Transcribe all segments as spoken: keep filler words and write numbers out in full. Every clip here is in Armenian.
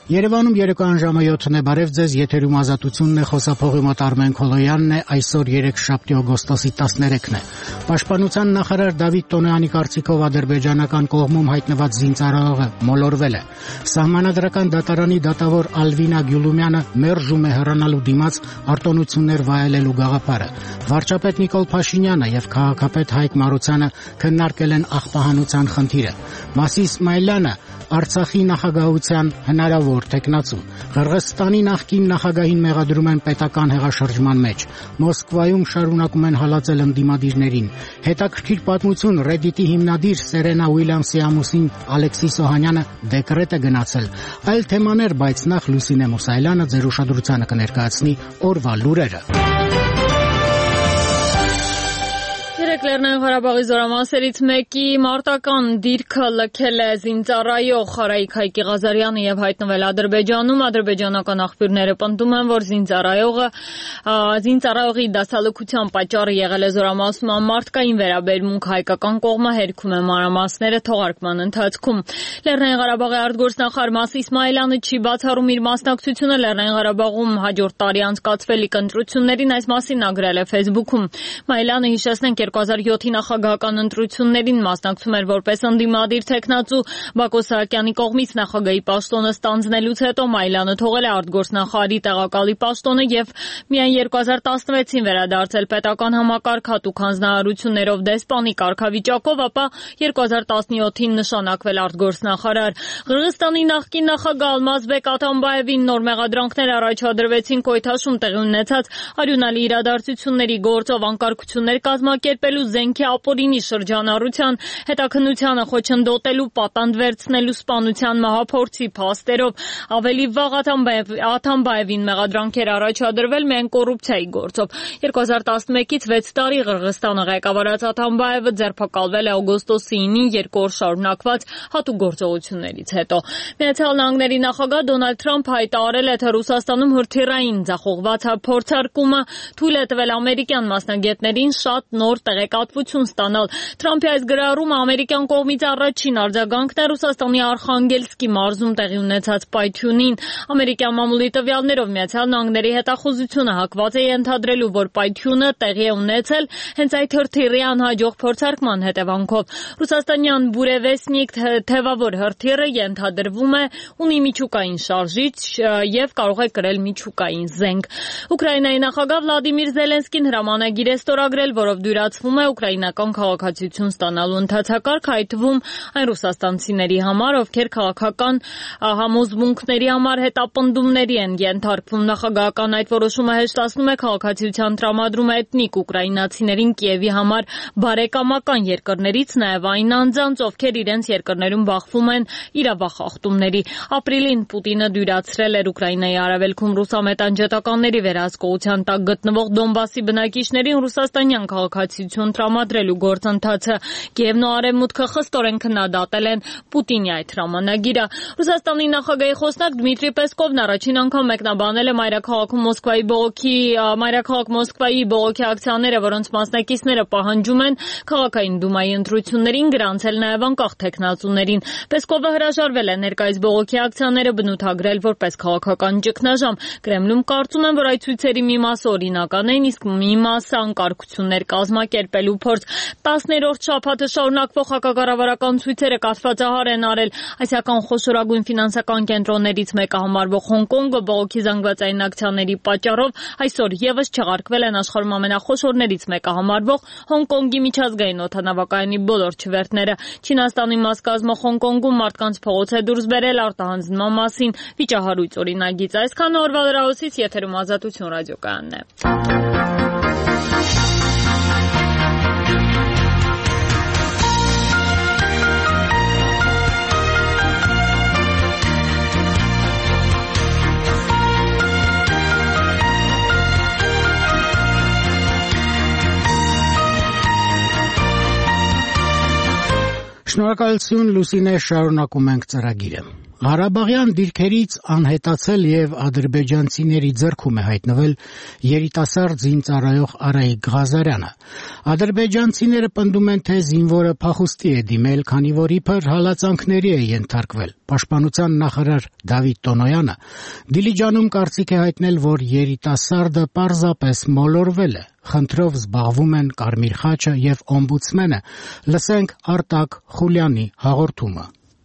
Երևանում երեկոյան ժամը յոթն է, բարև ձեզ, եթերում Ազատությունն է, խոսափողի մոտ Արմեն Քոլոյանն է, այսօր երեքշաբթի օգոստոսի տասներեքն է։ Պաշտպանության նախարար Դավիթ Տոնոյանի կարծիքով ադրբեջանական կողմում հայտնված զինծառայողը մոլորվել է։ Սահմանադրական դատարանի դատավոր Ալվինա Գյուլումյանը մերժում է հեռանալու դիմաց արտոնություններ վայելելու գաղափարը։ Վարչապետ Նիկոլ Փաշինյանը եւ քաղաքապետ Հայկ Մարությանը քննարկել են աղբահանության խնդիրը։ Մասի Իսմայելյանը Արցախի նախագահության հնարավոր թեկնածու։ Ղրղըզստանի նախկին նախագահին մեղադրում են պետական հեղաշրջման մեջ։ Մոսկվայում շարունակում են հալածել ընդդիմադիրներին։ Հետաքրքիր պատմություն Reddit-ի հիմնադիր Սերենա Ուիլյամսի ամուսին Ալեքսիս Օհանյանը դեկրետ է գնացել։ Այլ թեմաներ, բայց նախ Լուսինե Մուսայելյանը ձեր ուշադրությանը կներկայացնի օրվա լուրերը։ Լեռնային Ղարաբաղի զորամասերից մեկի մարտական դիրքը լքել է զինծառայող Խարայիկ Հայկի Ղազարյանը եւ հայտնվել Ադրբեջանում։ Ադրբեջանական աղբյուրները պնդում են, որ զինծառայողը զինծառայողի դասալքության պատճառը եղել է զորամասման մարդկային վերաբերմունք, հայկական կողմը հերքում է մանրամասները թողարկման ընթացքում։ Լեռնային Ղարաբաղի արտգործնախարար Մասի Իսմայելյանը չի բացառում իր մասնակցությունը Լեռնային Ղարաբաղում հաջորդ տարի անցկացվելիք ընտրություններին, այս մասին նա գրել է Facebook-ում։ Մայլյանը հիշեցնենք երկու հազար յոթի նախագահական ընտրություններին մասնակցում էր որպես ընդդիմադիր թեկնածու Բակո Սահակյանի կողմից նախագահի պաշտոնը ստանձնելուց հետո Մայլյանը թողել է արտգործնախարարի տեղակալի պաշտոնը եւ միայն երկու հազար տասնվեցին վերադարձել պետական համակարգ հատուկ հանձնարարություններով դեսպանի կարգավիճակով, ապա երկու հազար տասնյոթին նշանակվել արտգործնախարար։ Ղրղըզստանի նախկին նախագահ Ալմազբեկ Աթամբաևին նոր մեղադրանքներ առաջադրվեցին Քոյթաշում տեղի ունեցած արյունալի իրադարձությունների գործով անկարգություններ կազմակերպելու զենքի ապօրինի շրջանառության, հետաքննությանը խոչընդոտելու, պատանդ վերցնելու սպանության մահափորձի փաստերով։ Ավելի վաղ Աթամբաևին մեղադրանքեր առաջադրվել միայն կոռուպցիայի գործով։ երկու հազար տասնմեկից վեց տարի Ղրղըզստանը ղեկավարած Աթամբաևը ձերբակալվել է օգոստոսի ինին երկու օր շարունակված հատուկ գործողություններից հետո։ Միացյալ Նահանգների նախագահ Դոնալդ Թրամփը հայտարարել է, թե Ռուսաստանում հրթիռային ձախողված փորձարկումը թույլ է տվել ամերիկյան մասնագետներին շատ նոր տեղեկատվություն ստանալ։ Թրամփի այս գրառումը ամերիկյան կողմից առաջին արձագանքն է Ռուսաստանի Արխանգելսկի մարզում տեղի ունեցած պայթյունին։ Ամերիկյան մամուլի տվյալներով Միացյալ Նահանգների հետախուզությունը հակված է ենթադրելու, որ պայթյունը տեղի է ունեցել հենց այդ հրթիռի անհաջող փորձարկման հետևանքով։ Ռուսաստանյան Բուրևեսնիկ թևավոր հրթիռը ենթադրվում է ունի միջուկային շարժիչ եւ կարող է կրել միջուկային զենք։ Ուկրաինայի նախագահ Վլադիմիր Զելենսկին հրամանագիր է ստորագրել, որով դյուրացվում է ուկրաինական քաղաքացիություն ստանալու ընթացակարգ, այդ թվում այն ռուսաստանցիների համար, ովքեր քաղաքական համոզմունքների համար հետապնդումների են ենթարկվում։ Նախագահական այդ որոշումը հեշտացնում է քաղաքացիության տրամադրումը էթնիկ ուկրաինացիներին Կիևի համար բարեկամական երկրներից, նաև այն անձանց, ովքեր իրենց երկրներում բախվում են իրավախախտումների։ Ապրիլին Պուտինը դյուրացրել էր Ուկրաինայի արևելքում ռուսամետ անջատականների վերահսկողության տակ գտնվող Դոնբասի բնակիչներին ռուսաստանյան քաղաքացիություն տրամադրելու գործընթացը։ Կիևն ու Արևմուտքը խստորեն քննադատել են Պուտինի այդ հրամանագիրը։ Ռուսաստանի նախագահի խոսնակ Դմիտրի Պեսկովն առաջին անգամ մեկնաբանել է մայրաքաղաքում Մոսկվայի բողոքի մայրաքաղաք Մոսկվայի բողոքի ակցիաները, որոնց մասնակիցները պահանջում են քաղաքային դումայի ընտրություններին գրանցել նաև անկախ թեկնածուներին։ Պեսկովը հրաժարվել է ներկայիս բողոքի ակցիաները բնութագրել որպես քաղաքական ճգնաժամ։ Կրեմլում կարծում են, որ այդ ցույցերի մի մասը օրինական են, իսկ մի մասը անկարգություններ կազմակերպելու փորձ։ Տասներորդ շաբաթը շարունակվող հակակառավարական ցույցերը կաթվածահար են արել ասիական խոշորագույն ֆինանսական կենտրոններից մեկը համարվող Հոնկոնգը բողոքի զանգվածային ակցիաների պատճառով այսօր եւս չեղարկվել են աշխարհում ամենախոշորներից մեկը համարվող Հոնկոնգի միջազգային օդանավակայանի բոլոր չվերթները։ Չինաստանի մաս կազմող Հոնկոնգում մարդկանց փողոց է դուրս բերել արտահանձնման մասին վիճահարույց օրինագիծ։ Այսքանը օրվա լրահոսից, եթերում Ազատություն ռադիոկայանն է։ Շնորհակալություն Լուսինե, շարունակում ենք ծրագիրը։ Ղարաբաղյան դիրքերից անհետացել եւ ադրբեջանցիների ձեռքում է հայտնվել երիտասարդ զինծառայող Արայիկ Ղազարյանը։ Ադրբեջանցիները պնդում են, թե զինվորը փախուստի է դիմել, քանի որ իբր հալածանքների է ենթարկվել։ Պաշտպանության նախարար Դավիթ Տոնոյանը Դիլիջանում կարծիք է հայտնել, որ երիտասարդը պարզապես մոլորվել է։ Խնդրով զբաղվում են Կարմիր խաչը եւ օմբուդսմենը։ Լսենք Արտակ Խուլյանի հաղորդումը։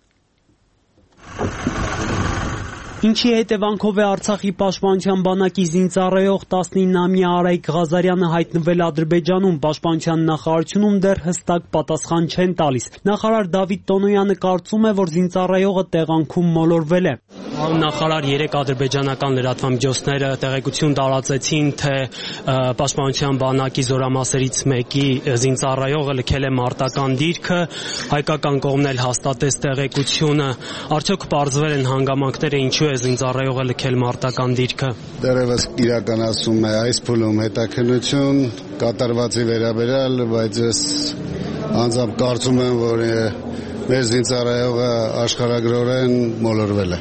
Ինչի հետևանքով է Արցախի պաշտպանության բանակի զինծառայող տասնինամյա Արայիկ Ղազարյանը հայտնվել Ադրբեջանում, պաշտպանության նախարարությունում դեռ հստակ պատասխան չեն տալիս։ Նախարար Դավիթ Տոնոյանը կարծում է, որ զինծառայողը տեղանքում մոլորվել է։ Նախարար, երեք ադրբեջանական լրատվամիջոցները տեղեկություն տարածեցին, թե պաշտպանության բանակի զորամասերից մեկի զինծառայողը լքել է մարտական դիրքը, հայկական կողմն էլ հաստատեց տեղեկությունը։ Արդյոք պարզվել են հանգամանքները, ինչու է զինծառայողը լքել մարտական դիրքը։ Դեռևս իրականացում է այս փուլում հետաքննություն կատարվածի վերաբերյալ, բայց ես անձամբ կարծում եմ, որ մեր զինծառայողը աշխարհագրորեն մոլորվել է։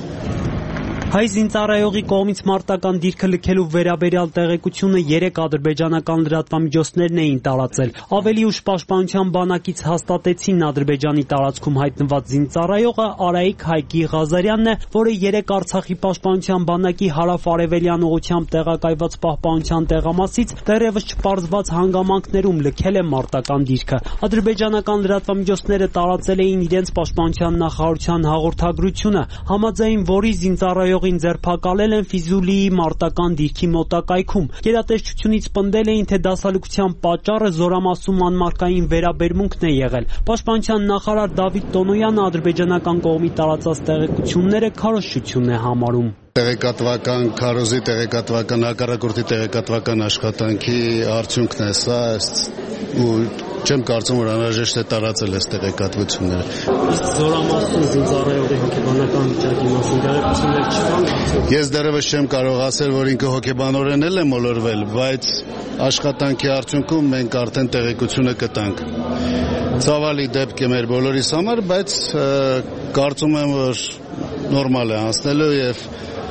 Հայ զինծառայողի կողմից մարտական դիրքը լքելու վերաբերյալ տեղեկությունը երեք ադրբեջանական լրատվամիջոցներն էին տարածել։ Ավելի ուշ պաշտպանության բանակից հաստատեցին Ադրբեջանի տարածքում հայտնված զինծառայողը Արայիկ Հայկի Ղազարյանն է, որը երեք Արցախի պաշտպանության բանակի հարավ-արևելյան ուղղությամբ տեղակայված պահպանության տեղամասից դեռևս չպարզված հանգամանքներում լքել է մարտական դիրքը։ Ադրբեջանական լրատվամիջոցները տարածել էին իրենց պաշտպանության նախարարության հաղորդագրությունը, համաձայն որի զինծառայող ձերբակալել են Ֆիզուլիի մարտական դիրքի մոտակայքում։ Գերատեսչությունից պնդել էին, թե դասալուկության պատճառը զորամասում անմարկային վերաբերմունքն է եղել։ Պաշտպանության նախարար Դավիթ Տոնոյանը ադրբեջանական կողմի տարածած տեղեկությունները քարոզչություն է համարում։ Տեղեկատվական քարոզի, տեղեկատվական հակառակորդի տեղեկատվական աշխատանքի արդյունքն է սա, ու չեմ կարծում, որ անհրաժեշտ է տարածել այս տեղեկատվությունները։ Իսկ զորամասում զինծառայողի հոգեբանական վիճակի մասին տեղեկություններ չկան։ Ես դեռևս չեմ կարող ասել, որ ինքը հոգեբանորեն էլ է մոլորվել, բայց աշխատանքի արդյունքում մենք արդեն տեղեկությունը կտանք։ Ցավալի դեպք է մեր բոլորիս համար, բայց կարծում եմ, որ նորմալ է անցնելու եւ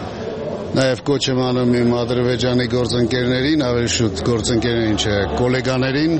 նաև կոչ եմ անում իմ Ադրբեջանի գործընկերներին, ավելի շուտ գործընկերներին չէ, գոլեգաներին,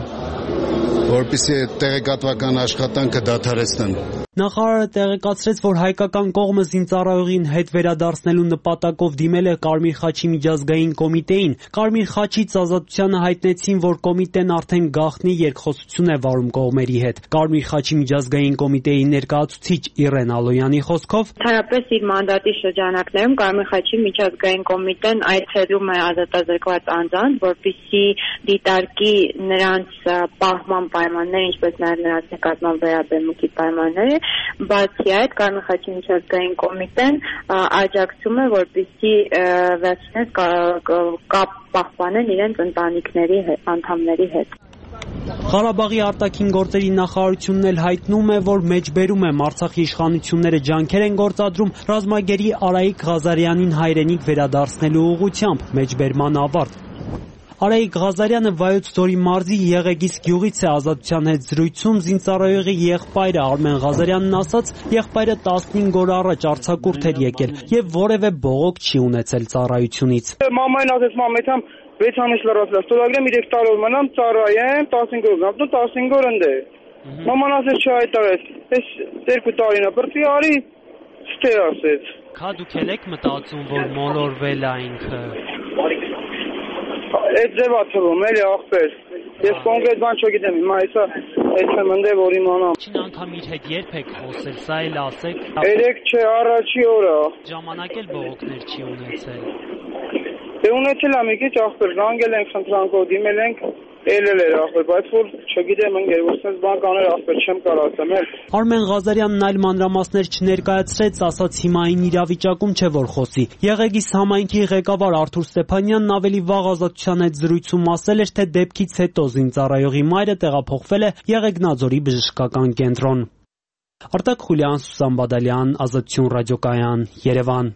որպեսզի տեղեկատվական աշխատանքը դադարեցնեն։ Նախարարը տեղեկացրեց, որ հայկական կողմը զինծառայողին հետ վերադարձնելու նպատակով դիմել է Կարմիր խաչի միջազգային կոմիտեին։ Կարմիր խաչից ազատությանը հայտնեցին, որ կոմիտեն արդեն գաղտնի երկխոսություն է վարում կողմերի հետ։ Կարմիր խաչի միջազգային կոմիտեի ներկայացուցիչ Իրեն Ալոյանի խոսքով, Ընդհանրապես իր մանդատի շրջանակներում Կարմիր խաչի միջազգային կոմիտեն այցելում է ազատազրկված անձանց, որպեսզի դիտարկի նրանց պահման պայմանները, ինչպես նաև նրանց նկատմամբ վերաբերմունքի պայմանները։ Բացի այդ, Կարմիր խաչի միջազգային կոմիտեն աջակցում է, որպեսզի վերջինս կապ պահպանեն իրենց ընտանիքների անդամների հետ։ Ղարաբաղի արտաքին գործերի նախարարությունն էլ հայտնում է, որ մեջբերում է Արցախի իշխանությունները ջանքեր են գործադրում ռազմագերի Արայիկ Ղազարյանին հայրենիք վերադարձնելու ուղղությամբ, մեջբերման ավարտ։ Արայիկ Ղազարյանը Վայոց ձորի մարզի Եղեգիս գյուղից է ազատության հետ զրույցում զինծառայողի եղբայրը Արմեն Ղազարյանն ասաց, եղբայրը տասնհինգ օր առաջ արձակուրդ էր եկել եւ որևէ բողոք չի ունեցել ծառայությունից։ Մամային ասեց, մամեցամ վեց ամիս լրացրած, ստորագրեմ երեք տարի մնամ ծառայեմ, տասնհինգ օր գնամ, դու տասնհինգ օր ընդ է։ Մաման ասեց չհայտարեց, այս երկու տարին է, բրծի արի, ստե ասեց։ Քա դուք եք մտածում, որ մոլորվել է ինքը։ Այդ ձևա թվում էլի ախպեր։ Ես կոնկրետ բան չգիտեմ, հիմա հեսա այս եմ ընդ է, որ իմանամ։ Չին անգամ իր հետ երբ եք խոսել, սա էլ ասեք։ Երեք չէ, առաջի օրը։ Ժամանակ էլ բողոքներ չի ունեցել։ Դե ունեցել եմ մի քիչ ախպեր, զանգել ենք խնդրանքով, դիմել ենք, ելել էր ախպեր, բայց որ չգիտեմ ընկեր, որ sense բան կաներ ախպեր, չեմ կարող ասեմ էլ։ Արմեն Ղազարյանն այլ մանրամասներ չներկայացրեց, ասաց հիմա այն իրավիճակում չէ որ խոսի։ Եղեգիս համայնքի ղեկավար Արթուր Ստեփանյանն ավելի վաղ ազատության հետ զրույցում ասել էր, թե դեպքից հետո զինծառայողի մայրը տեղափոխվել է Եղեգնաձորի բժշկական կենտրոն։ Արտակ Խուլյան, Սուսան Բադալյան, Ազատություն ռադիոկայան, Երևան։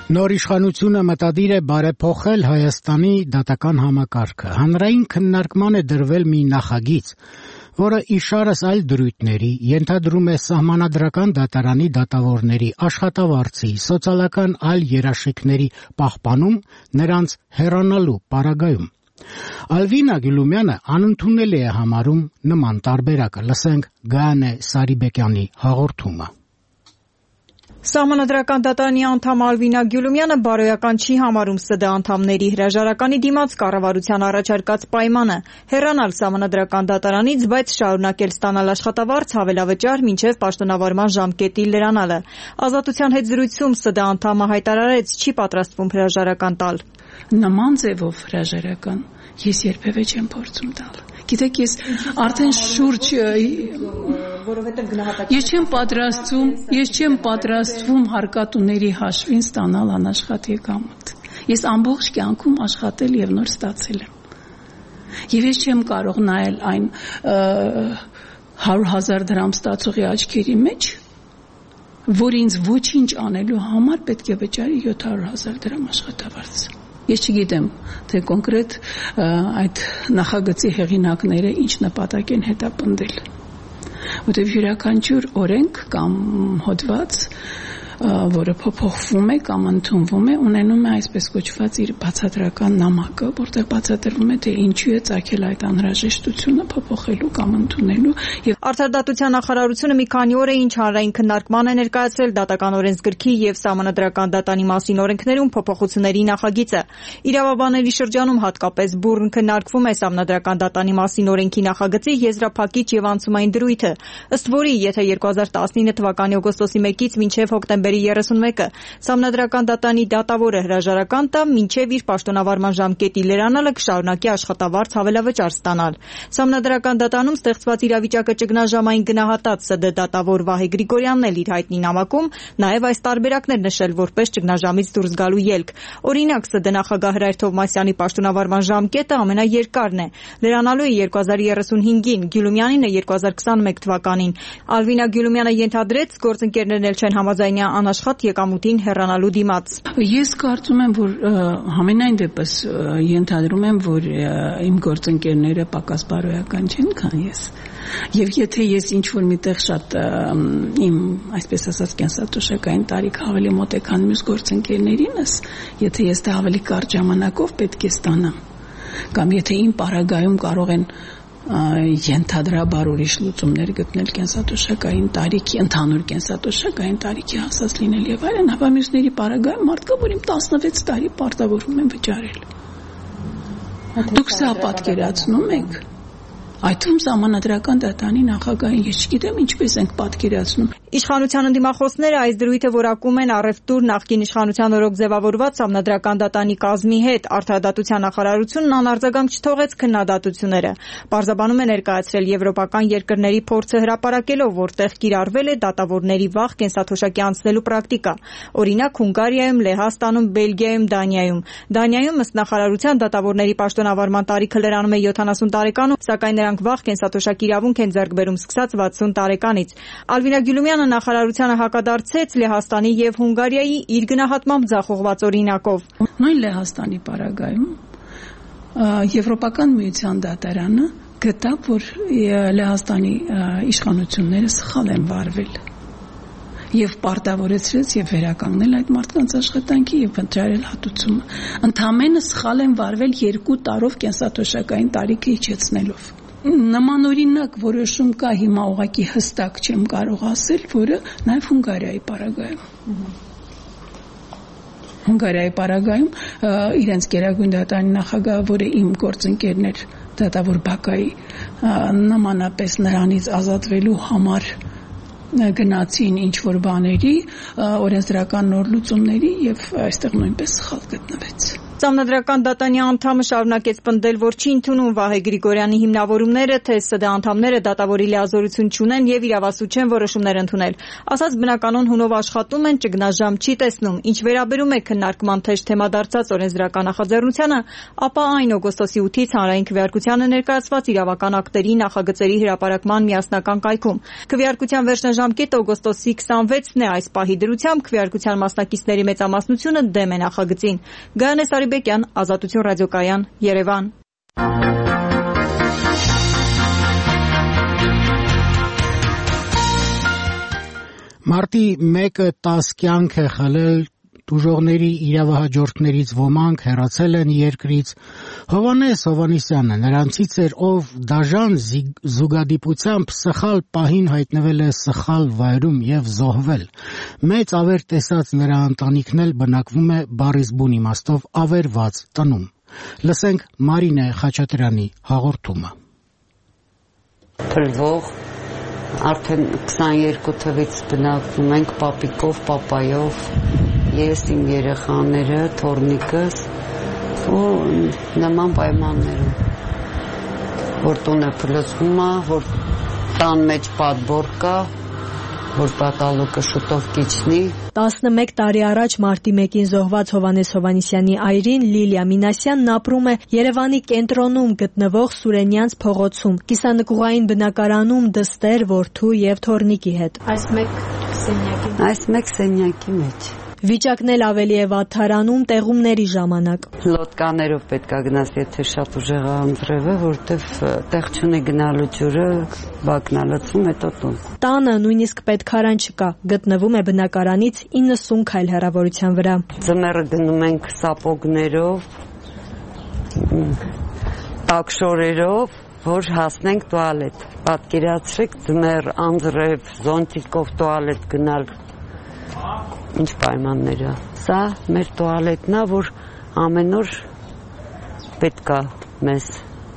Նոր իշխանությունը մտադիր է բարեփոխել Հայաստանի դատական համակարգը։ Հանրային քննարկման է դրվել մի նախագիծ, որը իշարս այլ դրույթների ենթադրում է սահմանադրական դատարանի դատավորների աշխատավարձի, սոցիալական այլ երաշխիքների պահպանում, նրանց հեռանալու պարագայում։ Ալվինա Գյուլումյանը անընդունելի է համարում նման տարբերակը։ Լսենք Գայանե Սարիբեկյանի հաղորդումը։ Սահմանադրական դատարանի անդամ Ալվինա Գյուլումյանը բարոյական չի համարում ՍԴ անդամների հրաժարականի դիմաց կառավարության առաջարկած պայմանը հեռանալ Սահմանադրական դատարանից, բայց շարունակել ստանալ աշխատավարձ հավելավճար մինչև պաշտոնավարման ժամկետի լրանալը։ Ազատության հետ զրույցում ՍԴ անդամը հայտարարեց չի պատրաստվում հրաժարական տալ։ Նման ձևով հրաժարական ես երբևէ չեմ փորձում տալ։ Գիտեք, ես արդեն շուրջ ես չեմ պատրաստվում, ես չեմ պատրաստվում հարկատուների հաշվին ստանալ անաշխատ եկամուտ։ Ես ամբողջ կյանքում աշխատել եւ նոր ստացել եմ։ Եվ ես չեմ կարող նայել այն հարյուր հազար դրամ ստացողի աչքերի մեջ, որ ինձ ոչինչ անելու համար պետք է վճարի յոթ հարյուր հազար դրամ աշխատավարձ։ Ես չգիտեմ, թե կոնկրետ այդ նախագծի հեղինակները ինչ նպատակ են հետապնդել։ Որտեղ յուրաքանչյուր օրենք կամ հոդված, որը փոփոխվում է կամ ընդունվում է, ունենում է այսպես կոչված իր բացատրական նամակը, որտեղ բացատրվում է, թե ինչու է ծագել այդ անհրաժեշտությունը փոփոխելու կամ ընդունելու։ Եվ Արդարադատության նախարարությունը մի քանի օր է ինչ հանրային քննարկման է ներկայացրել դատական օրենսգրքի եւ Սահմանադրական դատանի մասին օրենքներում փոփոխությունների նախագիծը։ Իրավաբանների շրջանում հատկապես բուռն քննարկվում է Սահմանադրական դատանի մասին օրենքի նախագծի եզրափակիչ եւ անցումային դրույթը, ըստ որի եթե երկու հազար տասնինը թվականի օգոստոսի մեկից մինչև հոկտեմբերի երեսունմեկը Սահմանադրական դատանի դատավորը հրաժարական տա, մինչև իր պաշտոնավարման ժամկետի լրանալը կշարունակի աշխատավարձ հավելավճար ստանալ։ Սահմանադրական դատանում ստեղծված իրավիճակը ճգնաժամային գնահատած ՍԴ դատավոր Վահե Գրիգորյանն էլ իր հայտնի նամակում նաև այս տարբերակներ նշել որպես ճգնաժամից դուրս գալու ելք։ Օրինակ, ՍԴ նախագահ Հրայր Թովմասյանի պաշտոնավարման ժամկետը ամենաերկարն է։ Լրանալու է երկու հազար երեսունհինգին, Գյուլումյանինը երկու հազար քսանմեկ թվականին։ Ալվինա Գյուլումյանը ենթադրեց, գործընկերներն էլ չեն համաձայնյա անաշխատ եկամուտին հեռանալու դիմաց։ Ես կարծում եմ, որ համենայն դեպս ենթադրում եմ, որ իմ գործընկերները պակաս բարոյական չեն, քան ես։ Եվ եթե ես ինչ-որ միտեղ շատ իմ, այսպես ասած, կենսաթոշակային տարիք ավելի մոտ է, քան մյուս գործընկերներինս, եթե ես դա ավելի կարճ ժամանակով պետք է ստանամ, կամ եթե իմ պարագայում կարող են ենթադրաբար ուրիշ լուծումներ գտնել կենսաթոշակային տարիքի, ընդհանուր կենսաթոշակային տարիքի հասած լինել եւ այլն, ապա մյուսների պարագայում մարդկա, որ իմ տասնվեց տարի պարտավորվում են վճարել։ Դուք սա պատկերացնում եք։ Այդ թվում Սահմանադրական դատանի նախագահին ես չգիտեմ ինչպես ենք պատկերացնում։ Իշխանության ընդդիմախոսները այս դրույթը որակում են առևտուր նախկին իշխանության օրոք ձևավորված Սահմանադրական դատանի կազմի հետ։ Արդարադատության նախարարությունն անարձագանք չթողեց քննադատությունները։ Պարզաբանում է ներկայացրել եվրոպական երկրների փորձը հրապարակելով, որտեղ կիրառվել է դատավորների վաղ կենսաթոշակի անցնելու պրակտիկա։ Օրինակ Հունգարիայում, Լեհաստանում, Բելգիայում, Դանիայում։ Դանիայում ըստ նախարարության դատավորների պաշտոնավարման տարիքը լրանում է յոթանասուն տարեկանում, սակայն նրանք վաղ կենսաթոշակի իրավունք են ձեռք բերում սկսած վաթսուն տարեկանից։ Ալվինա Գյուլումյանը նախարարությանը հակադարձեց Լեհաստանի եւ Հունգարիայի իր գնահատմամբ ձախողված օրինակով։ Նույն Լեհաստանի պարագայում Եվրոպական միության դատարանը գտավ, որ Լեհաստանի իշխանությունները սխալ են վարվել եւ պարտավորեցրեց եւ վերականգնել այդ մարդկանց աշխատանքի եւ վճարել հատուցումը։ Ընդամենը սխալ են վարվել երկու տարով կենսաթոշակային տարիքը իջեցնելով։ Նման օրինակ որոշում կա, հիմա ուղղակի հստակ չեմ կարող ասել, որը նաև Հունգարիայի պարագայում։ Հունգարիայի պարագայում իրենց գերագույն դատարանի նախագահը, որը իմ գործընկերն էր դատավոր Բակայի, նմանապես նրանից ազատվելու համար գնացին ինչ-որ բաների, օրենսդրական նոր լուծումների եւ այստեղ նույնպես սխալ գտնվեց։ Սահմանադրական դատանի անդամը շարունակեց պնդել, որ չի ընդունում Վահե Գրիգորյանի հիմնավորումները, թե ՍԴ անդամները դատավորի լիազորություն չունեն եւ իրավասու չեն որոշումներ ընդունել։ Ասած բնականon հունով աշխատում են, ճգնաժամ չի տեսնում։ Ինչ վերաբերում է քննարկման թեժ թեմա դարձած օրենսդրական նախաձեռնությանը, ապա այն օգոստոսի ութից հանրային քվեարկությանը ներկայացված իրավական ակտերի նախագծերի հրապարակման միասնական կայքում։ Քվեարկության վերջնաժամկետը օգոստոսի քսանվեցն է, այս պահի դրությամբ քվեարկության մասնակիցների մեծամասնությունը դեմ է նախագծին։ Գայանե Սարիբեկյան, Ազատություն ռադիոկայան, Երևան։ Մարտի մեկը տաս կյանք է խլել, տուժողների իրավահաջորդներից ոմանք հեռացել են երկրից։ Հովհաննես Հովհաննիսյանը նրանցից էր, ով դաժան զուգադիպությամբ սխալ պահին հայտնվել է սխալ վայրում եւ զոհվել։ Մեծ ավեր տեսած նրա ընտանիքն էլ բնակվում է բառիս բուն իմաստով ավերված տնում։ Լսենք Մարինե Խաչատրյանի հաղորդումը։ Փրվող արդեն քսաներկու թվից բնակվում ենք պապիկով, պապայով, ես, իմ երեխաները, թոռնիկս ու նման պայմաններում, որ տունը փլսվում է, որ տան մեջ պատբոր կա, որ պատալուկը շուտով կիջնի։ տասնմեկ տարի առաջ մարտի մեկին զոհված Հովհաննես Հովհաննիսյանի այրին Լիլիա Մինասյանն ապրում է Երևանի կենտրոնում գտնվող Սուրենյանց փողոցում, կիսանկուղային բնակարանում դստեր, որդու եւ թոռնիկի հետ։ Այս մեկ սենյակի Այս մեկ սենյակի մեջ։ Վիճակն էլ ավելի է վատթարանում տեղումների ժամանակ։ Լոտկաներով պետքա գնաս, եթե շատ ուժեղ է անձրևը, որտեվ տեղ չունի գնալու ջուրը, բակն է լցում, հետո տուն։ Տանը նույնիսկ պետքարան չկա, գտնվում է բնակարանից իննսուն քայլ հեռավորության վրա։ Ձմեռը գնում ենք սապոգներով, տակշորերով, որ հասնենք տուալետ։ Պատկերացրեք ձմեռ, անձրև, զոնտիկով տուալետ գնալ։ Ինչ պայմաններ է։ Սա մեր տուալետն է, որ ամեն օր պետք է մեզ։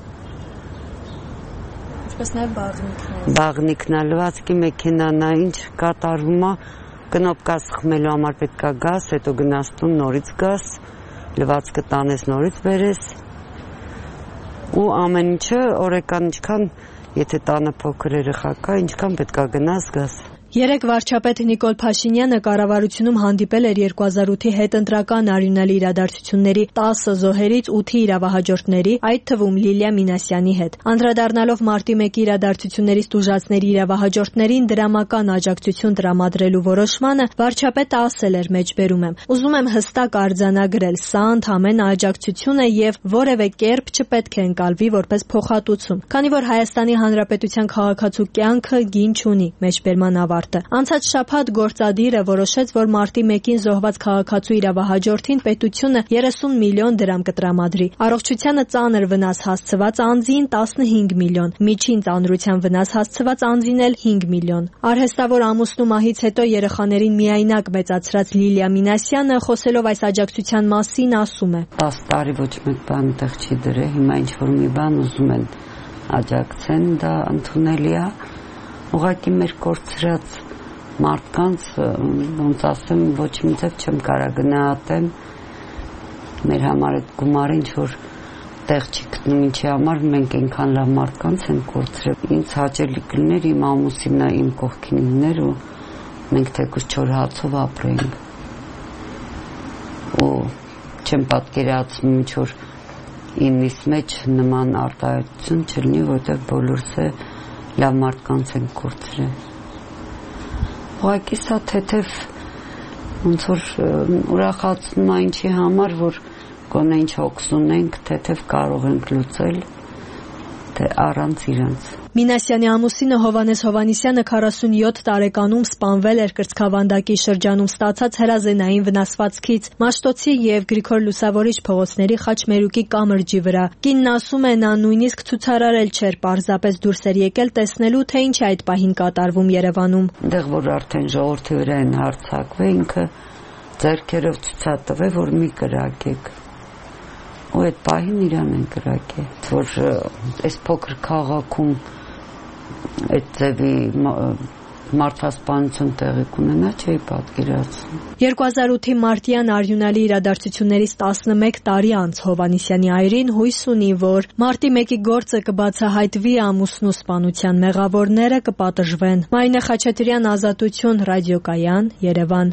Ինչպես նաև բաղնիքն է։ Բաղնիքն է, լվացքի մեքենան է, ինչ կատարվում է, կնոպկա սխմելու համար պետք է գաս, հետո գնաս տուն, նորից գաս, լվացքը տանես, նորից բերես։ Ու ամեն ինչը օրեկան ինչքան, եթե տանը փոքր երեխա կա, ինչքան պետք է գնաս, գաս։ Երեկ վարչապետ Նիկոլ Փաշինյանը կառավարությունում հանդիպել էր երկու հազար ութի հետընտրական արյունալի իրադարձությունների տասը զոհերից ութի իրավահաջորդների, այդ թվում Լիլիա Մինասյանի հետ։ Անդրադառնալով մարտի մեկի իրադարձություններից տուժածների իրավահաջորդներին դրամական աջակցություն տրամադրելու որոշմանը, վարչապետը ասել էր մեջբերում եմ. «Ուզում եմ հստակ արձանագրել, սա ընդհանրապես աջակցություն է եւ որևէ կերպ չպետք է ընկալվի որպես փոխհատուցում, քանի որ Հայաստանի Հանրապետության քաղաքացու կյանքը գին չունի», մեջբերման ավարտ։ Անցած շաբաթ գործադիրը որոշեց, որ մարտի մեկին զոհված քաղաքացու իրավահաջորդին պետությունը երեսուն միլիոն դրամ կտրամադրի։ Առողջությանը ծանր վնաս հասցված անձին տասնհինգ միլիոն, միջին ծանրության վնաս հասցված անձին էլ հինգ միլիոն։ Արհեստավոր ամուսնու մահից հետո երեխաներին միայնակ մեծացրած Լիլիա Մինասյանը խոսելով այս աջակցության մասին ասում է. տասը տարի ոչ մեկ բան տեղ չի դրել, հիմա ինչ որ մի բան ուզում են աջակցեն, դա ընդունելի է։ Ուղղակի մեր կորցրած մարդկանց, ոնց ասեմ, ոչ մի ձև չեմ կարող գնահատեմ։ Մեր համար այդ գումարը ինչ որ տեղ չի գտնում, ինչի համար մենք այնքան լավ մարդկանց են կորցրել։ Ինձ հաճելի կլիներ իմ ամուսինը իմ կողքին լիներ ու մենք թեկուզ չոր հացով ապրեինք։ Ու չեմ պատկերացնում ինչ որ ինձ մեջ նման արտահայտություն չլինի, որտեղ բոլորս է լավ մարդկանց են կորցրել։ Ուղղակի սա թեթև ոնց որ ուրախացնում է ինչի համար, որ գոնե ինչ հոգս ունենք, թեթև կարող ենք լուծել, թե առանց իրանց։ Մինասյանի ամուսինը Հովհաննես Հովհաննիսյանը քառասունյոթ տարեկանում սպանվել էր Կրծքավանդակի շրջանում ստացած հրազենային վնասվածքից Մաշտոցի եւ Գրիգոր Լուսավորիչ փողոցների Խաչմերուկի կամրջի վրա։ Կինն ասում է, նա նույնիսկ ցուցարարել չէր, պարզապես դուրս էր եկել տեսնելու, թե ինչ է այդ պահին կատարվում Երևանում։ Այնտեղ որ արդեն ժողովրդի վրա են հարձակվել, ինքը ձեռքերով ցուցատվել, որ մի կրակեք։ Ու այդ պահին իրան են կրակել, որ այս փոքր քաղաքում այդ ձևի մարդասպանություն տեղի կունենա, չէի պատկերացնում։ երկու հազար ութի մարտյան արյունալի իրադարձություններից տասնմեկ տարի անց Հովհաննիսյանի այրին հույս ունի, որ մարտի մեկի գործը կբացահայտվի, ամուսնու սպանության մեղավորները կպատժվեն։ Մարինե Խաչատրյան, Ազատություն, Ռադիոկայան, Երևան։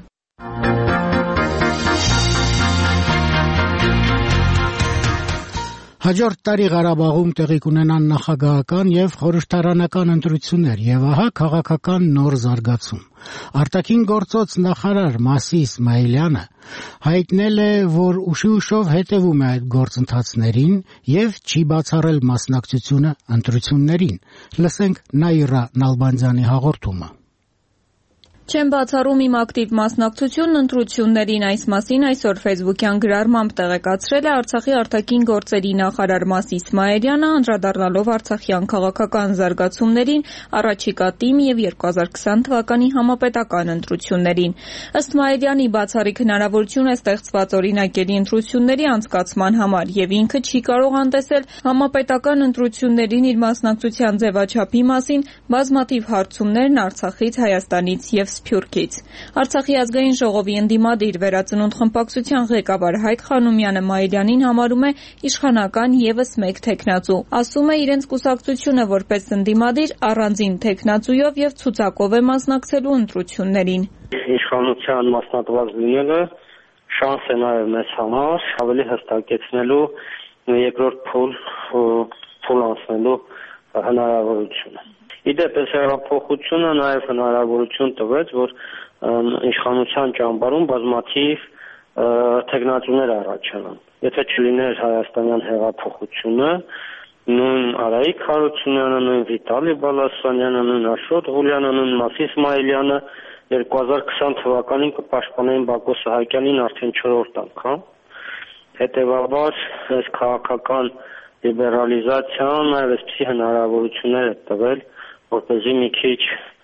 Հաջորդ տարի Ղարաբաղում տեղի կունենան նախագահական եւ խորհրդարանական ընտրություններ եւ ահա քաղաքական նոր զարգացում։ Արտաքին գործոց նախարար Մասի Իսմայելյանը հայտնել է, որ ուշի-ուշով հետևում է այդ գործընթացներին եւ չի բացառել մասնակցությունը ընտրություններին։ Լսենք Նաիրա Նալբանդյանի հաղորդումը։ Չեմ բացառում իմ ակտիվ մասնակցությունն ընտրություններին, այս մասին այսօր ֆեյսբուքյան գրառմամբ տեղեկացրել է Արցախի արտաքին գործերի նախարար Մասի Իսմայելյանը, անդրադառնալով արցախյան քաղաքական զարգացումներին, առաջիկա ՏԻՄ եւ երկու հազար քսան թվականի համապետական ընտրություններին։ Ըստ Իսմայելյանի, բացառիկ հնարավորություն է ստեղծված օրինակելի ընտրությունների անցկացման համար եւ ինքը չի կարող անտեսել համապետական ընտրություններին իր մասնակցության ձևաչափի մասին բազմաթիվ հարցումներն Արցախից, Հայաստանից եւ Սփյուռքից։ Արցախի ազգային ժողովի ընդդիմադիր Վերածնունդ խմբակցության ղեկավար Հայկ Խանոմյանը Մայիլյանին համարում է իշխանական եւս մեկ թեկնածու։ Ասում է, իրենց կուսակցությունը որպես ընդդիմադիր առանձին թեկնածուով եւ ցուցակով է մասնակցելու ընտրություններին։ Իշխանության մասնատված լինելը շանս է նաեւ մեզ համար ավելի հստակեցնելու երկրորդ փուլ փուլ անցնելու հնարավորությունը։ Իդեպ այս հեղափոխությունը նաև հնարավորություն տվեց, որ իշխանության ճամբարում բազմաթիվ թեկնածուներ առաջանան։ Եթե չլիներ հայաստանյան հեղափոխությունը, նույն Արայիկ Հարությունյանը, նույն Վիտալի Բալասանյանը, նույն Աշոտ Ղուլյանը, նույն Մասի Իսմայելյանը երկու հազար քսան թվականին կպաշտպանեին Բակո Սահակյանին արդեն չորրորդ անգամ։ Հետևաբար այս քաղաքական լիբերալիզացիան նաև այսպիսի հնարավորություններ է տվել, որպեսզի մի քիչ,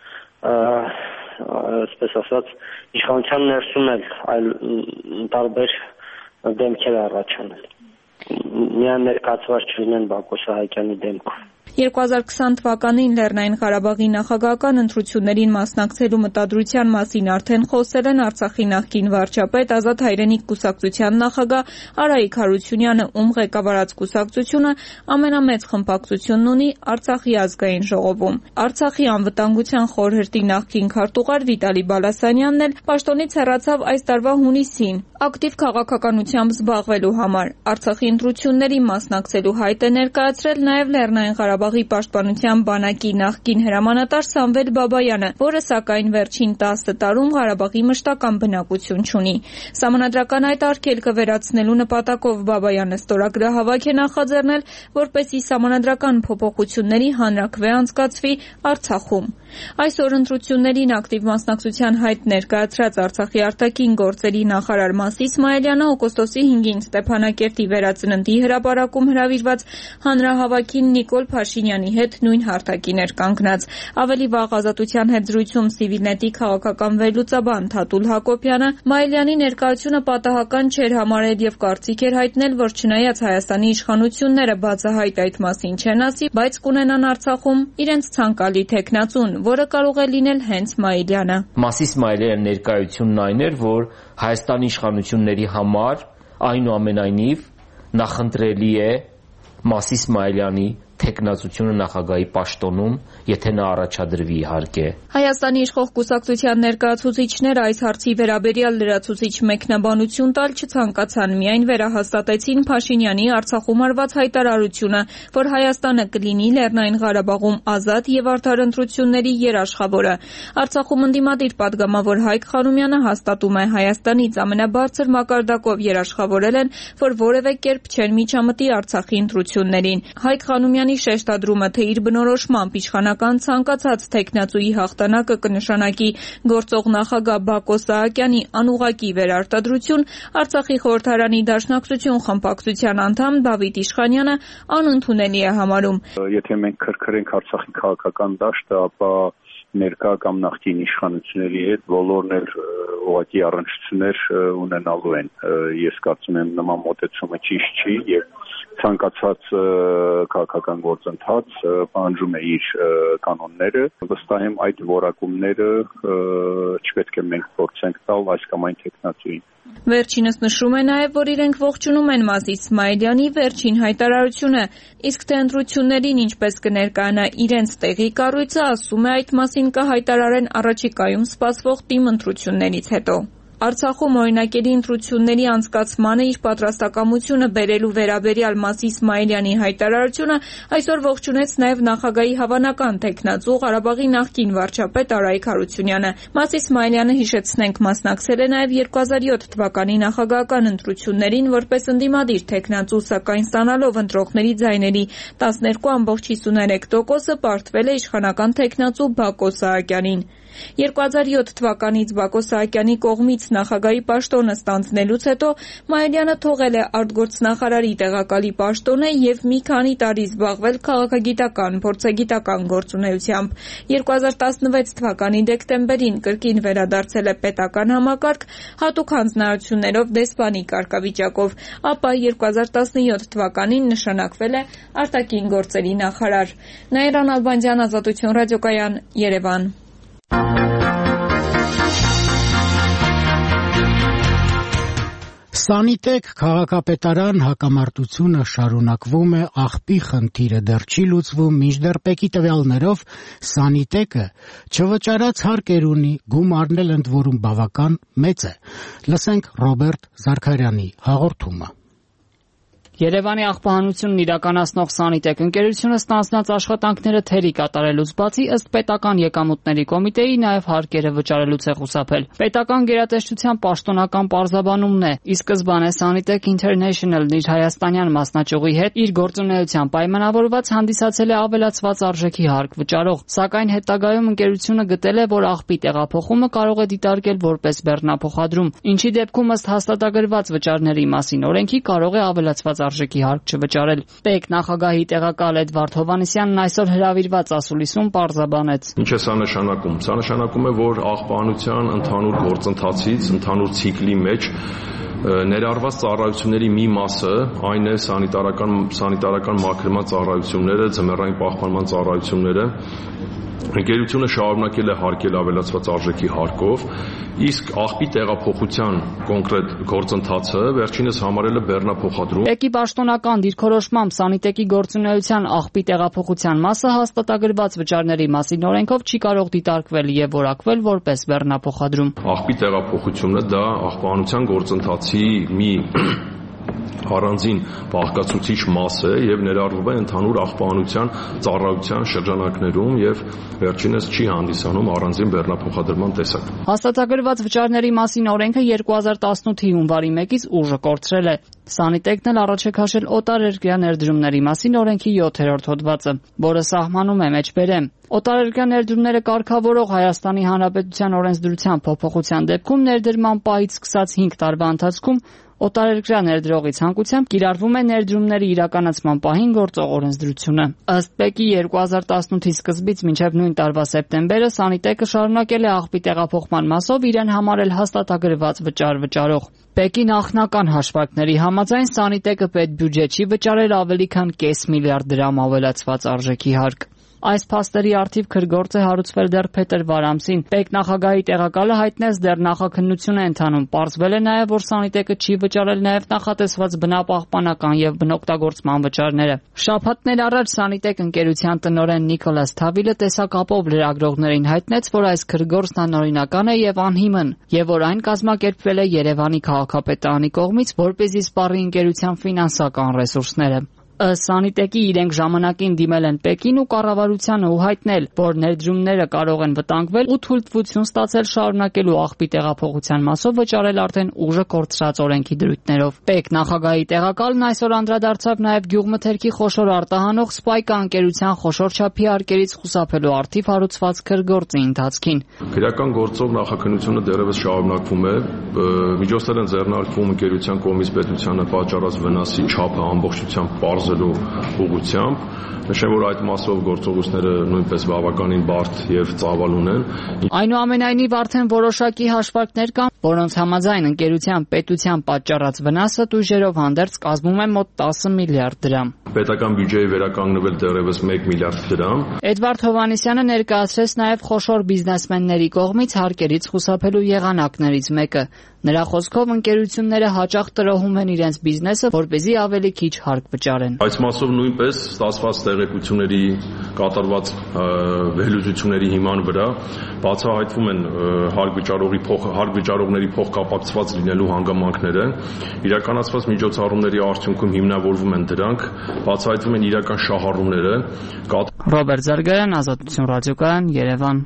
այսպես ասած, իշխանության ներսում էլ այլ տարբեր դեմքեր առաջանան։ Միայն ներկայացված չլինեն Բակո Սահակյանի դեմքով։ երկու հազար քսան թվականին Լեռնային Ղարաբաղի նախագահական ընտրություններին մասնակցելու մտադրության մասին արդեն խոսել են Արցախի նախկին վարչապետ, Ազատ հայրենիք կուսակցության նախագահ Արայիկ Հարությունյանը, ում ղեկավարած կուսակցությունը ամենամեծ խմբակցությունն ունի Արցախի ազգային ժողովում։ Արցախի անվտանգության խորհրդի նախկին քարտուղար Վիտալի Բալասանյանն էլ պաշտոնից հեռացավ այս տարվա հունիսին ակտիվ քաղաքականությամբ զբաղվելու համար։ Արցախի ընտրություններին մասնակցելու հայտ է ներկայացրել նաև Լեռնային Ղարաբաղի պաշտպանության բանակի նախկին հրամանատար Սամվել Բաբայանը, որը սակայն վերջին տասը տարում Ղարաբաղի մշտական բնակություն չունի։ Սահմանադրական այդ արգելքը վերացնելու նպատակով Բաբայանը ստորագրահավաք է նախաձեռնել, որպեսզի սահմանադրական փոփոխությունների հանրաքվե անցկացվի Արցախում։ Այսօր ընտրություններին ակտիվ մասնակցության հայտ ներկայացրած Արցախի արտաքին գործերի նախարար Մասի Իսմայելյանը օգոստոսի հինգին Ստեփանակերտի Վերածննդի հրապարակում հրավիրված հանրահավաքին Նիկոլ Փաշինյանի հետ նույն հարթակին էր կանգնած։ Ավելի վաղ Ազատության հետ զրույցում Civilnet-ի քաղաքական վերլուծաբան Թաթուլ Հակոբյանը Մայիլյանի ներկայությունը պատահական չէր համարել եւ կարծիք էր հայտնել, որ չնայած Հայաստանի իշխանությունները բացահայտ այդ մասին չեն ասի, բայց կունենան Արցախում իրենց ցանկալի թեկնածուն, որը կարող է լինել հենց Մայիլյանը։ Մասի Իսմայելյանի ներկայությունն այն էր, որ Հայաստանի իշխանությունների համար այնուամենայնիվ նախընտրելի է Մասի Իսմայելյանի թեկնածությունը նախագահի պաշտոնում, եթե նա առաջադրվի իհարկե։ Հայաստանի իշխող կուսակցության ներկայացուցիչները այս հարցի վերաբերյալ լրացուցիչ մեկնաբանություն տալ չցանկացան, միայն վերահաստատեցին Փաշինյանի Արցախում արված հայտարարությունը, որ Հայաստանը կլինի Լեռնային Ղարաբաղում ազատ եւ արդար ընտրությունների երաշխավորը։ Արցախում ընդդիմադիր падգամավոր Հայկ Խանոմյանը հաստատում է, Հայաստանից ամենաբարձր մակարդակով երաշխավորել են, որ որևէ կերպ չեն միջամտի Արցախի ընտրություններին։ Հայկ Խանոմյանի շեշտադրումը, թե իր բնորոշմամբ իշխանական ցանկացած թեկնածուի հաղթանակը կնշանակի գործող նախագահ Բակո Սահակյանի անուղղակի վերարտադրություն, Արցախի խորհրդարանի Դաշնակցություն խմբակցության անդամ Դավիթ Իշխանյանը անընդունելի է համարում։ Եթե մենք քրքրենք Արցախի քաղաքական դաշտը, ապա ներկա կամ նախկին իշխանությունների հետ բոլորն էլ ուղղակի առնչություններ ունենալու են։ Ես կարծում եմ նման մոտեցումը ճիշտ չի եւ ցանկացած քաղաքական գործընթաց պահանջում է իր կանոնները, վստահ եմ այդ որակումները չպետք է մենք փորձենք տալ այս կամ այն տեխնացուին։ Վերջինս նշում է նաև, որ իրենք ողջունում են Մաս Իսմայելյանի վերջին հայտարարությունը, իսկ թե ընտրություններին ինչպես կներկայանա իրենց տեղի կառույցը, ասում է, այդ մասին կհայտարարեն առաջիկայում սպասվող ՏԻՄ ընտրություններից հետո։ Արցախում օրինակելի ընտրությունների անցկացմանը իր պատրաստակամությունը բերելու վերաբերյալ Մաս Իսմայելյանի հայտարարությունը այսօր ողջունեց նաև նախագահի հավանական թեկնածու Ղարաբաղի նախկին վարչապետ Արայիկ Հարությունյանը։ Մաս Իսմայելյանը, հիշեցնենք, մասնակցել է նաև երկու հազար յոթ թվականի նախագահական ընտրություններին որպես ընդդիմադիր թեկնածու, սակայն ստանալով ընտրողների ձայների տասներկու կόμma հիսուներեք տոկոսը պարտվել է իշխանական թեկնածու Բակո Սահակյանին։ երկու հազար յոթ թվականից Բակո Սահակյանի կողմից նախագահի պաշտոնը ստանձնելուց հետո Մայիլյանը թողել է արտգործնախարարի տեղակալի պաշտոնը եւ մի քանի տարի զբաղվել քաղաքագիտական, փորձագիտական գործունեությամբ։ երկու հազար տասնվեց թվականի դեկտեմբերին կրկին վերադարձել է պետական համակարգ հատուկ հանձնարարություններով դեսպանի կարգավիճակով, ապա երկու հազար տասնյոթ թվականին նշանակվել է արտաքին գործերի նախարար։ Նաիրա Նալբանդյան, Ազատություն ռադիոկայան, Երևան։ Սանիտեկ քաղաքապետարան հակամարտությունը շարունակվում է, աղբի խնդիրը դեռ չի լուծվում, մինչդեռ ՊԵԿ-ի տվյալներով Սանիտեկը չվճարած հարկեր ունի, գումարն էլ ընդ որում բավական մեծ է։ Լսենք Ռոբերտ Զարքարյանի հաղորդումը։ Երևանի աղբահանությունն իրականացնող Սանիտեկ ընկերությունը ստանձնած աշխատանքները թերի կատարելուց բացի ըստ պետական եկամուտների կոմիտեի նաև հարկերը վճարելուց է խուսափել։ Պետական գերատեսչության պաշտոնական պարզաբանումն է, ի սկզբանե Sanitek International-ն իր հայաստանյան մասնաճյուղի հետ իր գործունեության պայմանավորված հանդիսացել է ավելացված արժեքի հարկ վճարող, սակայն հետագայում ընկերությունը գտել է, որ աղբի տեղափոխումը կարող է դիտարկել որպես բեռնափոխադրում, ինչի դեպքում ըստ հաստատագրված վճարների մասին օրենքի կարող է ավելացված արժեքի հարկ չվճարել։ ՊԵԿ նախագահի տեղակալ Էդվարդ Հովհաննիսյանն այսօր հրավիրված ասուլիսում պարզաբանեց։ Ինչ է սա նշանակում։ Սա նշանակում է, որ աղբահանության ընդհանուր գործընթացից, ընդհանուր ցիկլի մեջ ներառված ծառայությունների մի մասը, այն է սանիտարական սանիտարական մաքրման ծառայությունները, ձմեռային պահպանման ծառայությունները, ընկերությունը շարունակել է հարկել ավելացված արժեքի հարկով, իսկ աղբի տեղափոխության կոնկրետ գործընթացը վերջինս համարել է բեռնափոխադրում։ ՊԵԿ-ի պաշտոնական դիրքորոշմամբ Սանիտեկի գործունեության աղբի տեղափոխության մասը հաստատագրված վճարների մասին օրենքով չի կարող դիտարկվել եւ որակվել որպես բեռնափոխադրում։ Աղբի տեղափոխությունը դա աղբահանության գործընթացի մի առանձին բաղկացուցիչ մաս է եւ ներառվում է ընդհանուր աղբահանության ծառայության շրջանակներում եւ վերջինս չի հանդիսանում առանձին բեռնափոխադրման տեսակ։ Հաստատագրված վճարների մասին օրենքը երկու հազար տասնութի հունվարի մեկից ուժը կորցրել է։ Սանիտեկն էլ առաջ է քաշել օտարերկրյա ներդրումների մասին օրենքի յոթերորդ հոդվածը, որը սահմանում է մեջբերեմ օտարերկրյա ներդրումները կարգավորող Հայաստանի Հանրապետության օրենսդրության փոփոխության դեպքում ներդրման պահից սկսած հինգ տարվա ընթացքում օտարերկրյա ներդրողի ցանկությամբ կիրառվում է ներդրումների իրականացման պահին գործող օրենսդրությունը։ Ըստ ՊԵԿ-ի երկու հազար տասնութի սկզբից մինչև նույն տարվա սեպտեմբերը Սանիտեկը շարունակել է աղբի տեղափոխման մասով իրեն համարել հաստատագրված վճար վճարող։ ՊԵԿ-ի նախնական հաշվարկների համաձայն Սանիտեկը պետբյուջե չի վճարել ավելի քան կես միլիարդ դրամ ավելացված արժեքի հարկ։ Այս փաստերի առթիվ քրգործ է հարուցվել դեռ փետրվար ամսին։ ՊԵԿ նախագահի տեղակալը հայտնեց դեռ նախաքննություն է ընթանում։ Պարզվել է նաև, որ Սանիտեկը չի վճարել նաև նախատեսված բնապահպանական եւ բնօգտագործման վճարները։ Շաբաթներ առաջ Սանիտեք ընկերության տնօրեն Նիկոլաս Թավիլը տեսակապով լրագրողներին հայտնեց, որ այս քրգործն անօրինական է եւ անհիմն, եւ որ այն կազմակերպվել է Երևանի քաղաքապետարանի կողմից, որպեսզի սպառի ընկերության ֆինանսական ռեսուրսները։ Ըստ Սանիտեկի իրենք ժամանակին դիմել են ՊԵԿ-ին ու կառավարությանը ու հայտնել, որ ներդրումները կարող են վտանգվել ու թույլտվություն ստացել շարունակելու աղբի տեղափոխության մասով վճարել արդեն ուժը կորցրած օրենքի դրույթներով։ ՊԵԿ նախագահի տեղակալն այսօր անդրադարձավ նաև գյուղմթերքի խոշոր արտահանող Սպայկա ընկերության խոշոր չափի հարկերից խուսափելու առթիվ հարուցված քրգործի ընթացքին։ Քրեական գործով նախաքննությունը դեռևս շարունակվում է, միջոցներ են ձեռնարկվում ընկերության կողմից պետությանը պատճառած վնասի չափը ամբողջությամբ պարզելու ուղղությամբ, Նշեմ, որ այդ մասով գործողությունները նույնպես բավականին բարդ եւ ծավալ ունեն։ Այնուամենայնիվ արդեն որոշակի հաշվարկներ կան, որոնց համաձայն ընկերության պետության պատճառած վնասը տույժերով հանդերձ կազմում է մոտ տասը միլիարդ դրամ։ Պետական բյուջեի վերականգնվել դեռևս մեկ միլիարդ դրամ։ Էդվարդ Հովհաննիսյանը ներկայացրեց նաև խոշոր բիզնեսմենների կողմից հարկերից խուսափելու եղանակներից մեկը։ Նրա խոսքով ընկերությունները հաճախ տրոհում են իրենց բիզնեսը, որպեսզի ավելի քիչ հարկ վճարեն։ Այս մասով նույնպես ստացված տեղեկությունների կատարված վերլուծությունների հիման վրա բացահայտվում են հարկ վճարողի փոխ հարկ վճարողների փոխկապակցված լինելու հանգամանքները, իրականացված միջոցառումների արդյունքում հիմնավորվում են դրանք, բացահայտվում են իրական շահառուները։ Ռոբերտ Զարգարյան, Ազատություն ռադիոկայան, Երևան։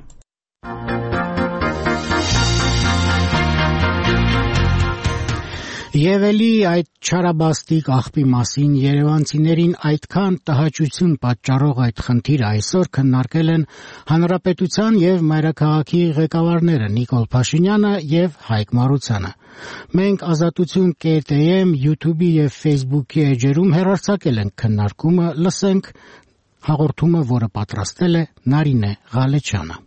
Եվ էլի այդ չարաբաստիկ աղբի մասին երևանցիներին այդքան տհաճություն պատճառող այդ խնդիրը այսօր քննարկել են Հանրապետության եւ Մայրաքաղաքի ղեկավարները Նիկոլ Փաշինյանը եւ Հայկ Մարությանը։ Մենք Ազատություն կետ-եմ, YouTube-ի եւ Facebook-ի էջերում հեռարձակել ենք քննարկումը, լսենք հաղորդումը, որը պատրաստել է Նարինե Ղալեչյանը։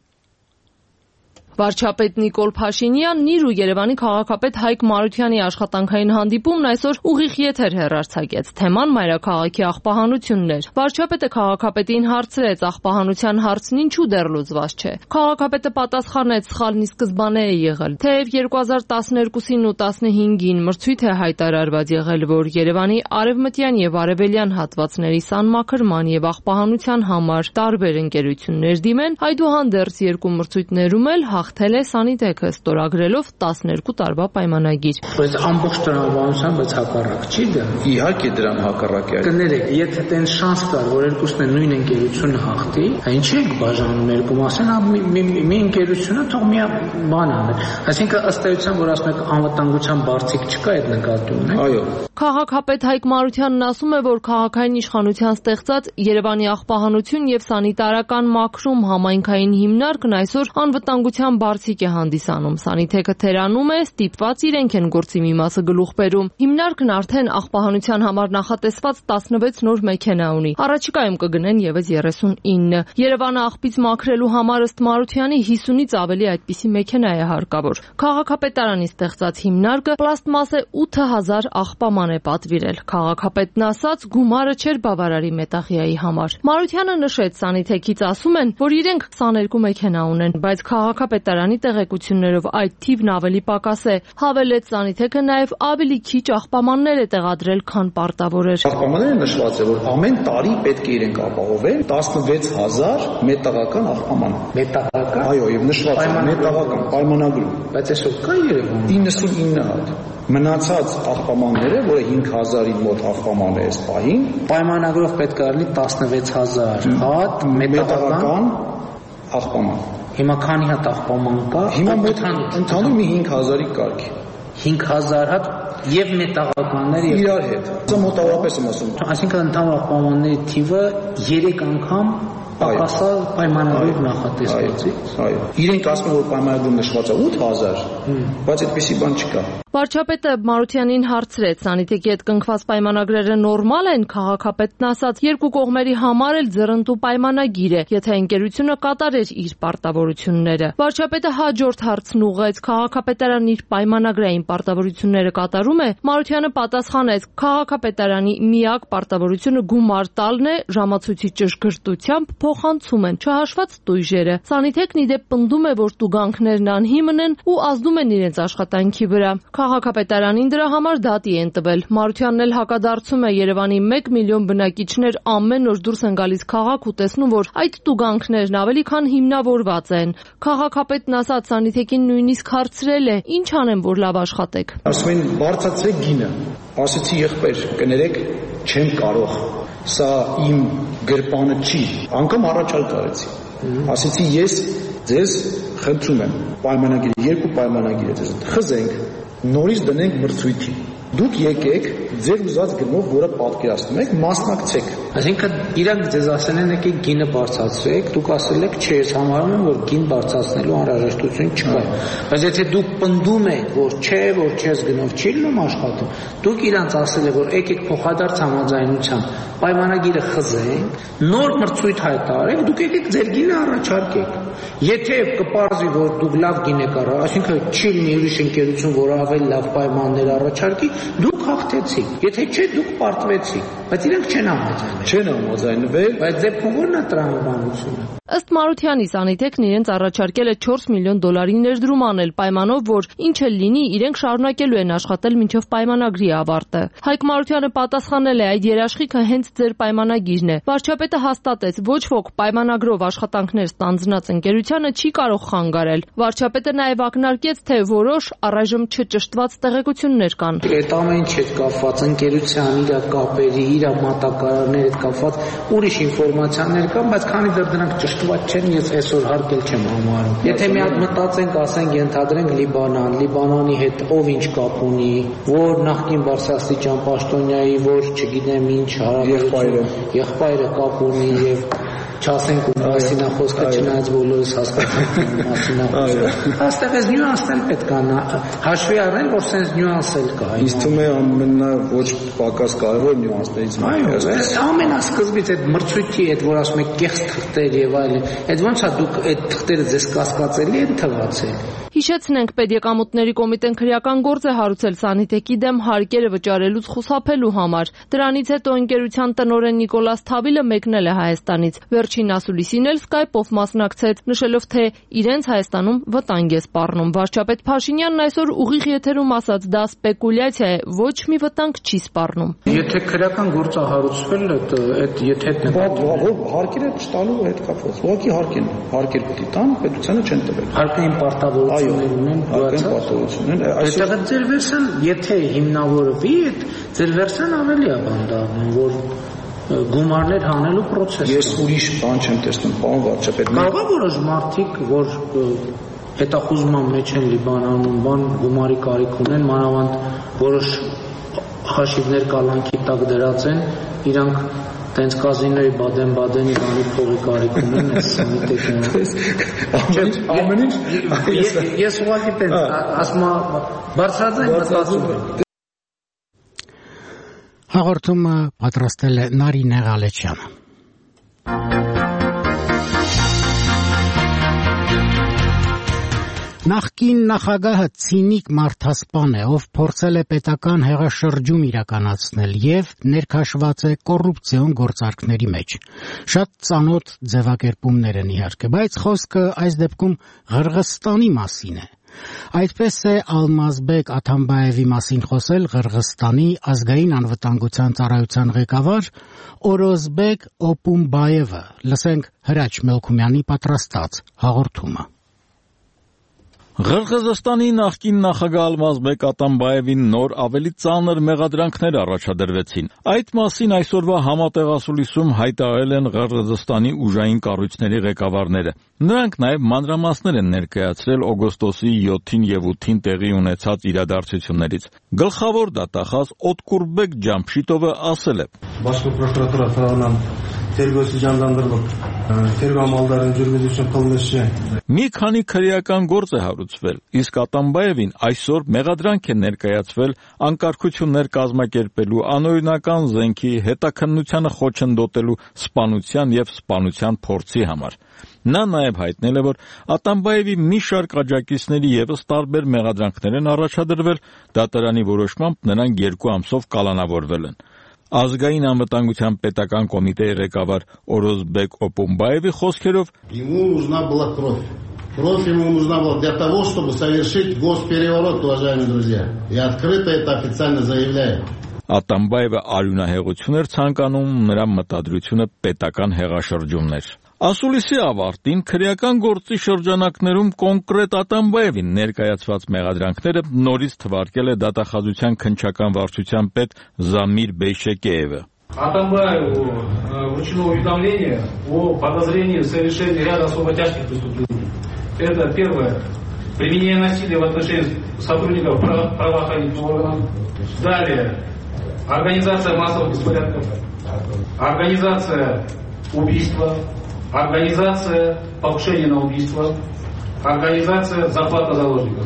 Վարչապետ Նիկոլ Փաշինյանն իր ու Երևանի քաղաքապետ Հայկ Մարությանի աշխատանքային հանդիպումն այսօր ուղիղ եթեր հեռարձակեց։ Թեման մայրաքաղաքի աղբահանությունն էր։ Վարչապետը քաղաքապետին հարցրեց, աղբահանության հարցն ինչու դեռ լուծված չէ։ Քաղաքապետը պատասխանեց, սխալն ի սկզբանե է եղել։ Թեև երկու հազար տասներկուսին ու տասնհինգին մրցույթ է հայտարարված եղել, որ Երևանի արևմտյան եւ արևելյան հատվածների սանմաքրման եւ աղբահանության համար տարբեր ընկերություններ դիմեն, այդուհանդերձ երկու մրցույթներում էլ հաղթել է Սանիտեքը, ստորագրելով տասներկու տարվա պայմանագիր։ Բայց ամբողջ տրամաբանության, բայց հակառակ չի դա։ Իհարկե դրան հակառակ է։ Կներեք, եթե տեն շանս կար, որ երկուսն են նույն ընկերությունը հաղթի, ինչի՞ եք բաժանում երկու մասն, մի ընկերությունը թող մի բան անի։ Այսինքն ըստ էության, որ ասում եք անվտանգության բարձիկ չկա այդ նկատումն է։ Այո։ Քաղաքապետ Հայկ Մարությանն ասում է, որ քաղաքային իշխանության ստեղծած Երևանի աղբահանություն եւ սանիտարական մաքրում համայնքային հիմնարկն այսօր անվտանգության բարձիկ է հանդիսանում։ Սանիտեքը թերանում է, ստիպված իրենք են գործի մի մասը գլուխ բերում։ Հիմնարկն արդեն աղբահանության համար նախատեսված տասնվեց նոր մեքենա ունի։ Առաջիկայում կգնեն եւս երեսունինը։ Երևանը աղբից մաքրելու համար ըստ Մարությանի հիսունից ավելի այդպիսի մեքենա է հարկավոր։ Քաղաքապետարանի ստեղծած հիմնարկը պլաստմասե ութ հազար աղբաման է պատվիրել։ Քաղաքապետն ասաց, գումարը չէր բավարարի մետաղյայի համար։ Մարությանը նշեց, Սանիտեքից ասում են, որ իրենք քսաներկու մեքենա ունեն, բայց քաղաքապետարանի տեղեկություններով այդ թիվն ավելի պակաս է։ Հավելեց, Սանիտեքը նաև ավելի քիչ աղբամաններ է տեղադրել, քան պարտավոր էր։ Աղբամանները նշված է, որ ամեն տարի պետք է իրենք ապահովեն տասնվեց հազար մետաղական աղբաման։ Մետաղական։ Այո, եւ նշված է մետաղական պայմանագրում։ Բայց այսօր կա Երևանում իննսունինը հատ։ Մնացած աղբամանները, որը հինգ հազարի մոտ աղբաման է այս պահին, պայմանագրով պետք է լինի տասնվեց հազար հատ մետաղական աղբաման։ Հիմա քանի հատ աղբաման կա։ Հիմա մոտ ընդհանուր մի հինգ հազարի կարգ է։ հինգ հազար հատ եւ մետաղականները իրար հետ։ Դա մոտավորապես եմ ասում։ Այսինքն ընդհանուր աղբամանների թիվը երեք անգամ պակասա պայմանագրով նախատեսվեցի։ Այո։ Իրենք ասում են, որ պայմանագրում նշված է ութ հազար, բայց այդպիսի բան չկա։ Վարչապետը Մարությանին հարցրեց, Սանիտեքի հետ կնքված պայմանագրերը նորմալ են, քաղաքապետն ասաց, երկու կողմերի համար էլ ձեռնտու պայմանագիր է, եթե ընկերությունը կատարեր իր պարտավորությունները։ Վարչապետը հաջորդ հարցն ուղղեց, քաղաքապետարանն իր պայմանագրային պարտավորությունները կատարում է։ Մարությանը պատասխանեց, քաղաքապետարանի միակ պարտավորությունը գումար տալն է, ժամացույցի ճշգրտությամբ փոխանցում են, չհաշված տույժերը։ Սանիտեքն ի դեպ պնդում է, որ տուգանքներն անհիմն են ու ազդում են իրենց աշխատանքի վրա։ Քաղաքապետարանին դրա համար դատի են տվել։ Մարությանն էլ հակադարձում է, Երևանի մեկ միլիոն բնակիչներ ամեն օր դուրս են գալիս քաղաք ու տեսնում, որ այդ տուգանքներն ավելի քան հիմնավորված են։ Քաղաքապետն ասաց, Սանիտեքին նույնիսկ հարցրել է, ինչ անեմ, որ լավ աշխատեք։ Ասում են, բարձրացրեք գինը։ Ասեցի, եղբայր, կներեք, չեմ կարող։ Սա իմ գրպանը չի։ Անգամ առաջարկ արեցի։ Ասեցի, ես ձեզ խնդրում եմ, պայմանագիր, երկու պայմանագիր է ձեզ խզենք, նորից դնենք մրցույթի։ Դուք եկեք ձեր ուզած գնով, որը պատկերացնում եք, մասնակցեք։ Այսինքն իրանք ձեզ ասել են եկեք գինը բարձրացրեք, դուք ասել եք չէ, ես համարում եմ, որ գին բարձրացնելու անհրաժեշտություն չկա։ Բայց եթե դուք պնդում եք, որ չէ, որ չես գնով չի լինում աշխատում, դուք իրանք ասել եք, որ եկեք փոխադարձ համաձայնությամբ պայմանագիրը խզենք, նոր մրցույթ հայտարարեք, դուք եկեք ձեր գինը առաջարկեք։ Եթե կպարզվի, որ դուք լավ գին եք առ, այսինքն չի լինի ուրիշ ընկերություն, որ ավելի լավ պայմաններ առաջարկի, դուք հաղթեցիք։ Եթե չէ, դուք պարտվեցիք, բայց իրենք չեն համաձայնել։ Չեն համաձայնվել, բայց դեպքում ո՞րն է տրամաբանությունը։ Ըստ Մարությանի, Սանիտեկն իրենց առաջարկել է չորս միլիոն դոլարի ներդրում անել, պայմանով, որ ինչ էլ լինի, իրենք շարունակելու են աշխատել մինչև պայմանագրի ավարտը։ Հայկ Մարությանը պատասխանել է, այդ երաշխիքը հենց ձեր պայմանագիրն է։ Վարչապետը հաստատեց, ոչ ոք պայմանագրով աշխատանքներ ստանձնած ընկերությանը չի կարող խանգարել։ Վարչապետը նաև ակնարկեց, թե որոշ առայժմ չճշտված տեղեկություններ կան։ Այդ ամեն ինչ հետ կապված ընկերության իր կապերի, իր մատակարարների հետ կապված ուրիշ ինֆորմացիաներ կան, բայց քանի դեռ դրանք ճշտված չեն, ես այսօր հարկել չեմ համարում։ Եթե մի հատ մտածենք, ասենք, ենթադրենք Լիբանան, Լիբանանի հետ ով ինչ կապ ունի, որ նախկին բարձրաստիճան պաշտոնյայի, որ չգիտեմ ինչ հարաբերություն, եղբայրը կապ ունի եւ չասենք ու մասինախոսքը չնայած բոլորս հասկացանք մասինախոսքը։ Այստեղ էս նյուանսն պետք է հաշվի առնել, որ սենց նյուանս էլ կա։ Ինձ թվում է ամենա ոչ պակաս կարևոր նյուանսներից մեկը։ Այո, ամենասկզբից այդ մրցույթի այդ որ ասում եք կեղծ թղթեր եւ այլն, այդ ոնց է դուք այդ թղթերը ձեզ կասկածելի են թվացել։ Հիշեցնենք, Պետեկամուտների կոմիտեն քրեական գործ է հարուցել Սանիտեկի դեմ հարկերը վճարելուց խուսափելու համար։ Դրանից հետո ընկերության տնօրեն Նիկոլաս Թավիլը մեկնել է Հայաստանից։ Վերջին ասուլիսին էլ Skype-ով մասնակցեց, նշելով, թե իրենց Հայաստանում վտանգ է սպառնում։ Վարչապետ Փաշինյանն այսօր ուղիղ եթերում ասաց, դա սպեկուլյացիա է, ոչ մի վտանգ չի սպառնում։ Եթե քրեական գործ է հարուցվել, այդ եթե հարկերը չտալու հետ կապված, ուղղակի հարկեն, հարկեր պետք է տան, պետությանը չեն տվել։ Հարկային պարտավորություններ ունեն, պարտավորություններ։ Այստեղ ձեր վերսան, եթե հիմնավորվի, ձեր վերսան ավելի է բան դառնում, որ գումարներ հանելու process։ Ես ուրիշ բան չեմ տեսնում, պարոն վարչապետ։ Կարող է որոշ մարդիկ, որ հետախուզման մեջ են Լիբանանում, բան գումարի կարիք ունեն, մանավանդ որոշ հաշիվներ կալանքի տակ դրած են, իրանք տենց կազինոյի Բադեն-Բադենի բանի փողի կարիք ունեն, այս Սանիտեկն ամեն ինչ ես ուղղակի տենց ասում բարձրաձայն մտածում եմ։ Հաղորդումը պատրաստել է Նարինե Ղալեչյանը։ Նախկին նախագահը ցինիկ մարդասպան է, ով փորձել է պետական հեղաշրջում իրականացնել եւ ներքաշված է կոռուպցիոն գործարքների մեջ։ Շատ ծանոթ ձևակերպումներ են իհարկե, բայց խոսքը այս դեպքում Ղրղստանի մասին է։ Այդպես է Ալմազբեկ Աթամբաևի մասին խոսել Ղրղստանի ազգային անվտանգության ծառայության ղեկավար Օրոզբեկ Օպումբաևը։ Լսենք Հրաչ Մելքումյանի պատրաստած հաղորդումը։ Ղրղզստանի նախկին նախագահ Ալմազբեկ Աթամբաևին նոր ավելի ծանր մեղադրանքներ առաջադրվեցին։ Այդ մասին այսօրվա համատեղասուլիսում հայտարարել են Ղրղզստանի ուժային կառույցների ղեկավարները։ Նրանք նաև մանրամասներ են ներկայացրել օգոստոսի յոթին եւ ութին տեղի ունեցած իրադարձություններից։ Գլխավոր դատախազ Օտկուրբեկ Ջամշիտովը ասել է. Բաշկը պրոկուրատուրա Ֆրանան Տերգոսի ջանդանդրվող Տերգամալդարին ջուրվեդություն կլվեշի։ Մի քանի քրեական գործ է հարուցվել, իսկ Աթամբաևին այսօր մեղադրանք է ներկայացվել անկարգություններ կազմակերպելու, անօրինական զենքի, հետաքննությանը խոչընդոտելու, սպանության եւ սպանության փորձի համար։ Նա նաև հայտնել է, որ Աթամբաևի մի շարք աջակիցների եւս տարբեր մեղադրանքներ են առաջադրվել, դատարանի որոշմամբ նրանք երկու ամսով կալանավորվել են։ Ազգային անվտանգության պետական կոմիտեի ղեկավար Օրոզբեկ Օպումբաևի խոսքերով Ему нужна была кровь. Кровь ему нужна была для того, чтобы совершить госпереворот, уважаемые друзья. Я открыто это официально заявляю. Աթամբաևը արյունահեղություն էր ցանկանում, նրա մտադրությունը պետական հեղաշրջումներ։ Ասուլիսի ավարտին քրեական գործի շրջանակներում կոնկրետ Աթամբաևին ներկայացված մեղադրանքները նորից թվարկել է դատախազության քննչական վարչության պետ Զամիր Բեյշեկեևը։ Атамбаеву вручено уведомление о подозрении в совершении ряда особо тяжких преступлений. Это первое. Применение насилия в отношении сотрудников правоохранительных органов. Далее. Организация массовых беспорядков. Организация убийства, организация покушения на убийство, организация захвата заложников.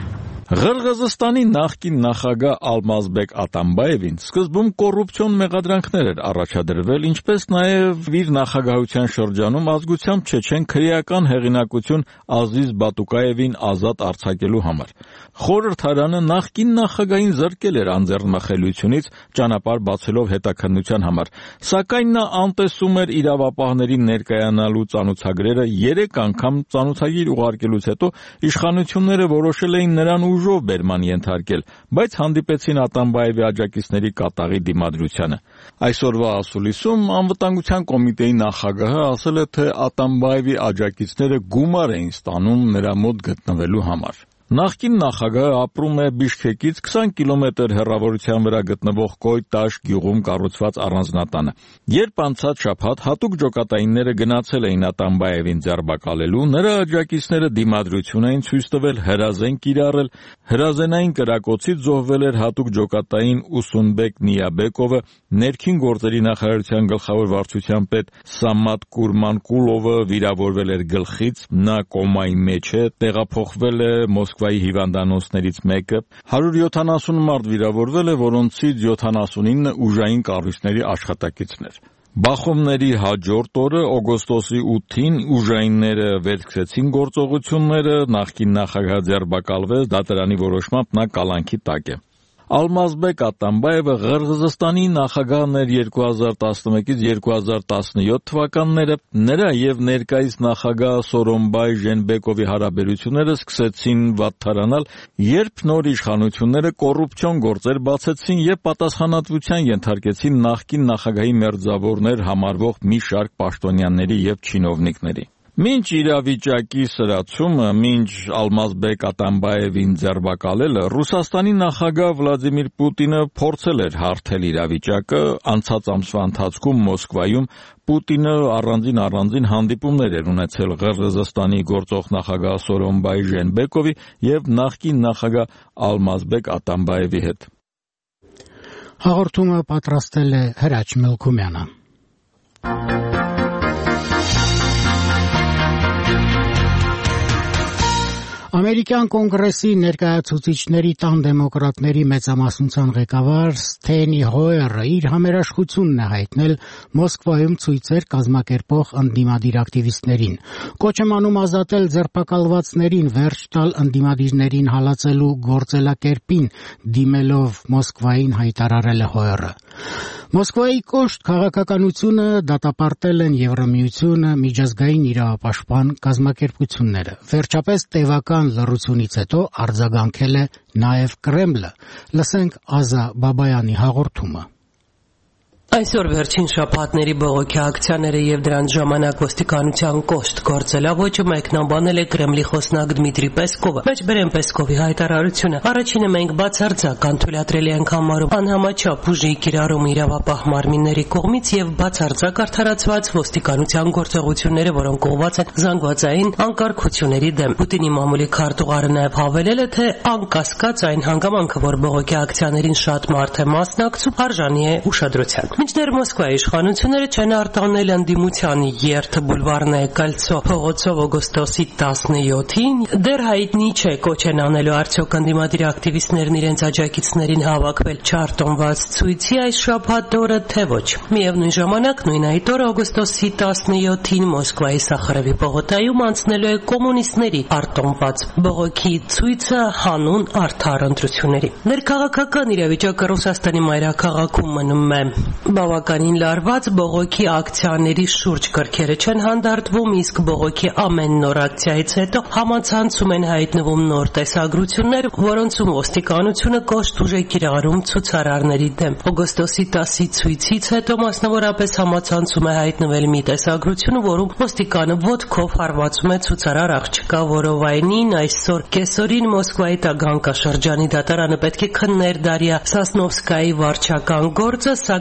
Ղրղզստանի նախկին նախագահ Ալմազբեկ Ատամբաևին սկզբում կոռուպցիոն մեղադրանքներ էր առաջադրվել, ինչպես նաև իր նախագահության շրջանում ազգությամբ չեչեն քրեական հեղինակություն Ազիզ Բատուկաևին ազատ արձակելու համար։ Խորհրդարանը նախկին նախագահին զրկել էր անձեռնմխելիությունից, ճանապարհ բացելով հետաքննության համար, սակայն նա անտեսում էր իրավապահներին ներկայանալու ծանոթագրերը երեք անգամ ծանոթագիր ուղարկելուց հետո իշխանությունները որոշել էին նրան ուժով բերման ենթարկել, բայց հանդիպեցին Ատամբաևի աջակիցների կատաղի դիմադրությանը։ Այսօրվա ասուլիսում անվտանգության կոմիտեի նախագահը ասել է, թե Ատամբաևի աջակիցները գումար էին ստանում նրա մոտ գտնվելու համար։ Նախկին նախագահը ապրում է Բիշքեկից քսան կիլոմետր հեռավորության վրա գտնվող Կոյտաշ գյուղում կառուցված առանձնատանը։ Երբ անցած շաբաթ հատուկ ջոկատայինները գնացել էին Ատամբաևին ձերբակալելու, նրա աջակիցները դիմադրություն էին ցույց տվել, հրազեն կիրառել, հրազենային կրակոցից զոհվել էր հատուկ ջոկատային Ուսունբեկ Նիաբեկովը, ներքին գործերի նախարարության գլխավոր վարչության պետ Սամատ Կուրմանկուլովը վիրավորվել էր գլխից, նա կոմայի մեջ է, տեղափոխվել է Մոսկվայի հիվանդանոցներից մեկը, հարյուր յոթանասուն մարդ վիրավորվել է, որոնցից յոթանասունինը ուժային կառույցների աշխատակիցներ։ Բախումների հաջորդ օրը օգոստոսի ութին ուժայինները վերսկսեցին գործողությունները, նախկին նախագահ ձերբակալվեց, դատարանի որոշմամբ նա կալանքի տակ է։ Ալմազբեկ Ատամբաևը Ղրղզստանի նախագահն էր երկու հազար տասնմեկից երկու հազար տասնյոթ թվականները, նրա եւ ներկայիս նախագահ Սորոմբայ Ժենբեկովի հարաբերությունները սկսեցին վատթարանալ, երբ նոր իշխանությունները կոռուպցիոն գործեր բացեցին եւ պատասխանատվության ենթարկեցին նախկին նախագահի մերձավորներ համարվող մի շարք պաշտոնյաների եւ չինովնիկների։ Մինչ իրավիճակի սրացումը, մինչ Ալմազբեկ Ատամբաևին ձերբակալելը, Ռուսաստանի նախագահ Վլադիմիր Պուտինը փորձել էր հարթել իրավիճակը, անցած ամսվա ընթացքում Մոսկվայում Պուտինը առանձին-առանձին հանդիպումներ էր ունեցել Ղրղզստանի գործող նախագահ Սորոմբայ Ժենբեկովի եւ նախկին նախագահ Ալմազբեկ Ատամբաևի հետ։ Հաղորդումը պատրաստել է Հրաչ Մելքումյանը։ Ամերիկյան կոնգրեսի ներկայացուցիչների տան դեմոկրատների մեծամասնության ղեկավար Սթենի Հոյերը իր համերաշխությունն է հայտնել Մոսկվայում ցույցեր կազմակերպող ընդդիմադիր ակտիվիստներին։ Կոչ է անում ազատել ձերբակալվածներին, վերջ տալ ընդդիմադիրներին հալածելու գործելակերպին, դիմելով Մոսկվային հայտարարել է Հոյերը։ Մոսկվայի կոշտ քաղաքականությունը դատապարտել են Եվրամիությունը, միջազգային իրավապաշտպան կազմակերպությունները։ Վերջապես տևական լռությունից հետո արձագանքել է նաև Կրեմլը։ Լսենք Ազա Բաբայանի հաղորդումը։ Այսօր վերջին շաբաթների բողոքի ակցիաները եւ դրանց ժամանակ ոստիկանության կոշտ գործելավոճը մեկնաբանել է Կրեմլի խոսնակ Դմիտրի Պեսկովը։ Մեջբերեն Պեսկովի հայտարարությունը առաջինը մենք բացարձակ անթույլատրելի ենք համարում անհամաչափ ուժի կիրառում իրավապահ մարմինների կողմից եւ բացարձակ արդարացված ոստիկանության գործողությունները, որոնք ուղղված են զանգվածային անկարգությունների դեմ։ Պուտինի մամուլի քարտուղարը նաեւ հավելել է, թե անկասկած այն հանգամանքը, որ բողոքի ակցիաներին շատ մարդ է մասնակցում, արժանի է ուշադրության։ Մինչդեռ Մոսկվայի իշխանությունները չեն արտանել ընդդիմության երթ բուլվարնե Կալցո փողոցով օգոստոսի տասնյոթին, դեռ հայտնի չէ կոչ են անելու արդյոք ընդդիմադիր ակտիվիստներն իրենց աջակիցներին հավաքվել չարտոնված ցույցի այս շաբաթ օրը, թե ոչ։ Միևնույն ժամանակ նույն այդ օրը օգոստոսի տասնյոթին Մոսկվայի Սախարովի պողոտայում անցնելու է կոմունիստների արտոնված բողոքի ցույցը հանուն արդար ընտրությունների։ Ներքաղաքական իրավիճակը Ռուսաստանի մայրաքաղաքում մնում է բավականին լարված, բողոքի ակցիաների շուրջ կրքերը չեն հանդարտվում, իսկ բողոքի ամեն նոր ակցիայից հետո համացանցում են հայտնվում նոր տեսագրություններ, որոնցում ոստիկանությունը կոշտ ուժ է կիրառում ցուցարարների դեմ։ Օգոստոսի տասի ցույցից հետո մասնավորապես համացանցում է հայտնվել մի տեսագրություն, որում ոստիկանը ոտքով հարվածում է ցուցարար աղջկա Որովայնին։ Այսօր կեսօրին Մոսկվայի Տագանկա շրջանի դատարանը պետք է քններ Դարիա Սասնովսկայի վարչական գործը, սակայն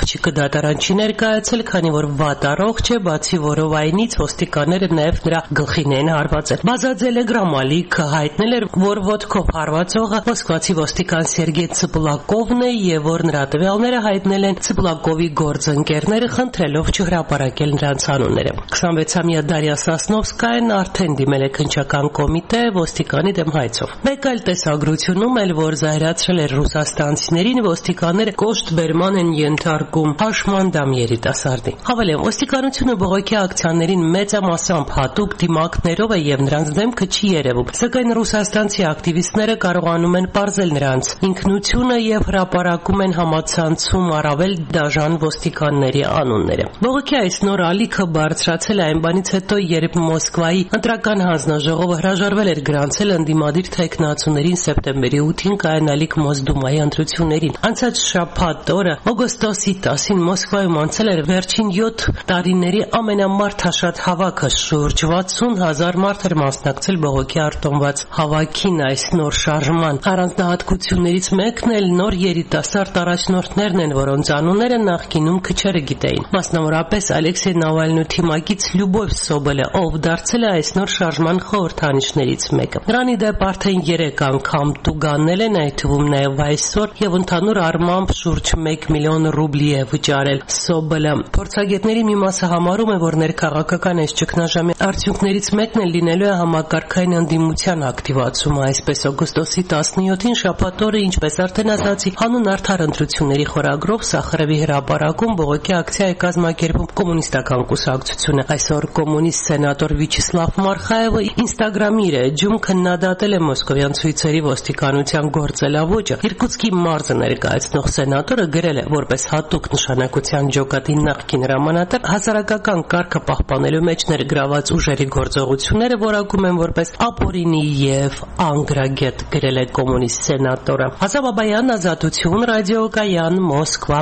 աղջիկը դատարան չի ներկայացել, քանի որ վատ առողջ է, բացի որովայնից ոստիկանները նաև նրա գլխին են հարվածել։ Բազաձելը գրամալիքը հայտնել էր, որ ոտքով հարվածողը մոսկվացի ոստիկան Սերգեյ Ցպլակովն է եւ որ նրա տվյալները հայտնել են Ցպլակովի գործընկերները, խնդրելով չհրապարակել նրանց անունները։ քսանվեցամյա Դարիա Սասնովսկայան արդեն դիմել է քննչական կոմիտե ոստիկանի դեմ հայցով։ Մեկ այլ տեսագրությունում էլ, որ զայրացրել էր ռուսաստանցիներին, ոստիկանները կոշտ բերման են ենթարկում հաշմանդամ երիտասարդի։ Հավելեմ, ոստիկանությունը բողոքի ակցիաներին մեծամասամբ հատուկ դիմակներով է եւ նրանց դեմքը չի երևում, սակայն ռուսաստանցի ակտիվիստները կարողանում են պարզել նրանց ինքնությունը եւ հրապարակում են համացանցում առավել դաժան ոստիկանների անունները։ Բողոքի այս նոր ալիքը բարձրացել է այն բանից հետո, երբ Մոսկվայի ընտրական հանձնաժողովը հրաժարվել էր գրանցել ընդդիմադիր թեկնածուներին սեպտեմբերի ութին կայանալիք Մոսդումայի ընտրություններին։ Անցած շաբաթ օրը օգոստոսի տասին Մոսկվայում անցել էր վերջին յոթ տարիների ամենամարդաշատ հավաքը, շուրջ վաթսուն հազար մարդ էր մասնակցել բողոքի արտոնված հավաքին։ Այս նոր շարժման առանձնահատկություններից մեկն էլ նոր երիտասարդ առաջնորդներն են, որոնց անունները նախկինում քչերը գիտեին։ Մասնավորապես Ալեքսեյ Նավալնու թիմակից Լյուբով Սոբելը, ով դարձել է այս նոր շարժման խորհրդանիշներից մեկը։ Նրան ի դեպ արդեն երեք անգամ տուգանել են, այդ թվում նաև այսօր, եւ ընդհանուր առմամբ շուրջ մեկ միլիոն ռուբլի է վճարել։ Սոբելը փորձագետների մի մասը համարում է, որ ներքաղաքական այս ճգնաժամի արդյունքներից մեկն էլ լինելու է համակարգային ընդդիմության ակտիվացումը։ Այսպես օգոստոսի տասնյոթին շաբաթ օրը, ինչպես արդեն ասացի, հանուն արդար ընտրությունների խորագրով Սախարովի հրապարակում բողոքի ակցիա է կազմակերպում կոմունիստական կուսակցությունը։ Այսօր կոմունիստ սենատոր Վիչեսլավ Մարխաևը Instagram-ի իր էջում քննադատել է մոսկովյան ցույցերի ոստիկանության գործելավոճը։ Իրկուտսկի մարզը ներկայացնող սենատորը գրել է, որպես հատուկ նշանակության ջոկատի նախկին հրամանատար, հասարակական կարգը պահպանելու մեջ ներգրաված ուժերի գործողությունները որակում են որպես ապօրինի եւ անգրագետ, գրել է կոմունիստ սենատորը։ Հասա Բաբայան, Ազատություն, ռադիոկայան, Մոսկվա։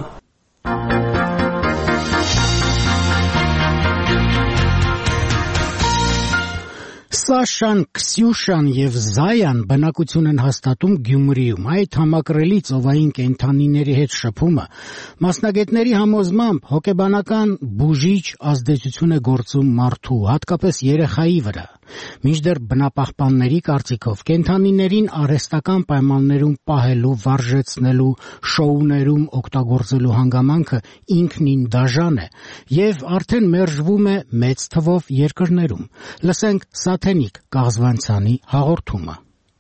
Սաշան, Քսյուշան եւ Զայան բնակություն են հաստատում Գյումրիում։ Այդ համակրելի ծովային կենդանիների հետ շփումը մասնագետների համոզմամբ հոգեբանական բուժիչ ազդեցություն է գործում մարդու, հատկապես երեխայի վրա։ Մինչդեռ բնապահպանների կարծիքով կենդանիներին արհեստական պայմաններում պահելու, վարժեցնելու, շոուներում օգտագործելու հանգամանքը ինքնին դաժան է եւ արդեն մերժվում է մեծ թվով երկրներում։ Լսենք Սաթենիկ Կաղզվանցյանի հաղորդումը։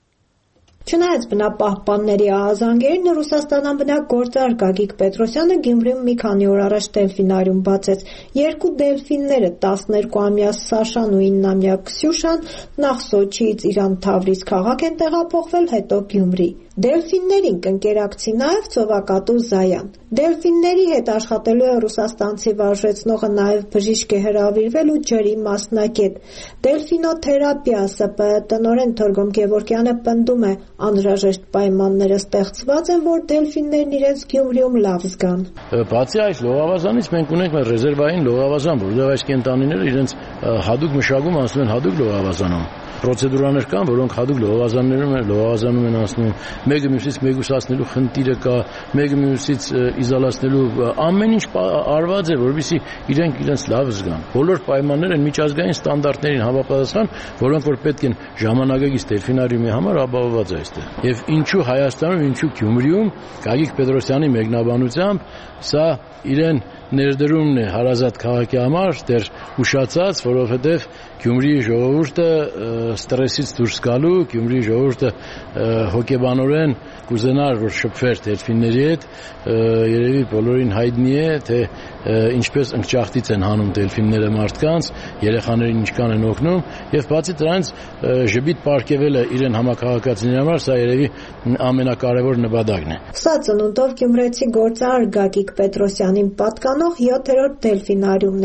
Չնայած բնապահպանների ահազանգերին, Ռուսաստանաբնակ գործարար Գագիկ Պետրոսյանը Գյումրիում մի քանի օր առաջ դելֆինարիում բացեց։ Երկու դելֆինները, տասներկուամյա Սաշան ու իննամյա Քսյուշան, նախ Սոչիից Իրան Թավրիզ քաղաք են տեղափոխվել, հետո Գյումրի։ Դելֆիններին կընկերակցի նաև ծովակատու Զայան։ Դելֆինների հետ աշխատելու է ռուսաստանցի վարժեցնողը, նաև բժիշկ է հրավիրվել ու ջրի մասնագետ։ Դելֆինոթերապիա ՍՊԸ տնօրեն Թորգոմ Գևորգյանը պնդում է, անհրաժեշտ պայմանները ստեղծված են, որ դելֆիններն իրենց Գյումրիում լավ զգան։ Բացի այս լողավազանից մենք ունենք մեր ռեզերվային լողավազան, որտեղ այս կենդանիները իրենց հadoop մշակում անցնում են հadoop լողավազանում։ Պրոցեդուրաներ կան, որոնք հadoop լողավազաններում են, լողավազանում են անցնում, մեկը մյուսից մեկուսացնելու խնդիրը կա, մեկը մյուսից իզոլացնելու, ամեն ինչ արված է, որովհետեւ իրենք իրենց լավ զգան։ Բոլոր պայմանները են միջազգային ստանդարտներին համապատասխան, որոնք որ պետք են ժամանակակից դելֆինարիումի համար ապահովված է այստեղ։ Եվ ինչու Հայաստանում, ինչու Գյումրիում Գագիկ Պետրոսյանի մեկնաբանությամբ սա իրեն ներդրումն է հարազատ քաղաքի համար, դեռ ուշացած, որովհետև Գյումրիի ժողովուրդը ստրեսից դուրս գալու, Գյումրիի ժողովուրդը հոգեբանորեն կուզենար, որ շփվեր դելֆինների հետ, երևի բոլորին հայտնի է, թե ինչպես ընկճախտից են հանում դելֆինները մարդկանց, երեխաներին ինչքան են օգնում, եւ բացի դրանից ժպիտ պարգևելը իրեն համակարգացիների համար, սա երևի ամենակարևոր նպատակն է։ Սա ծնունդով գյումրեցի գործարար Գագիկ Պետրոսյանին պատկանող յոթերորդ դելֆինարիումն է։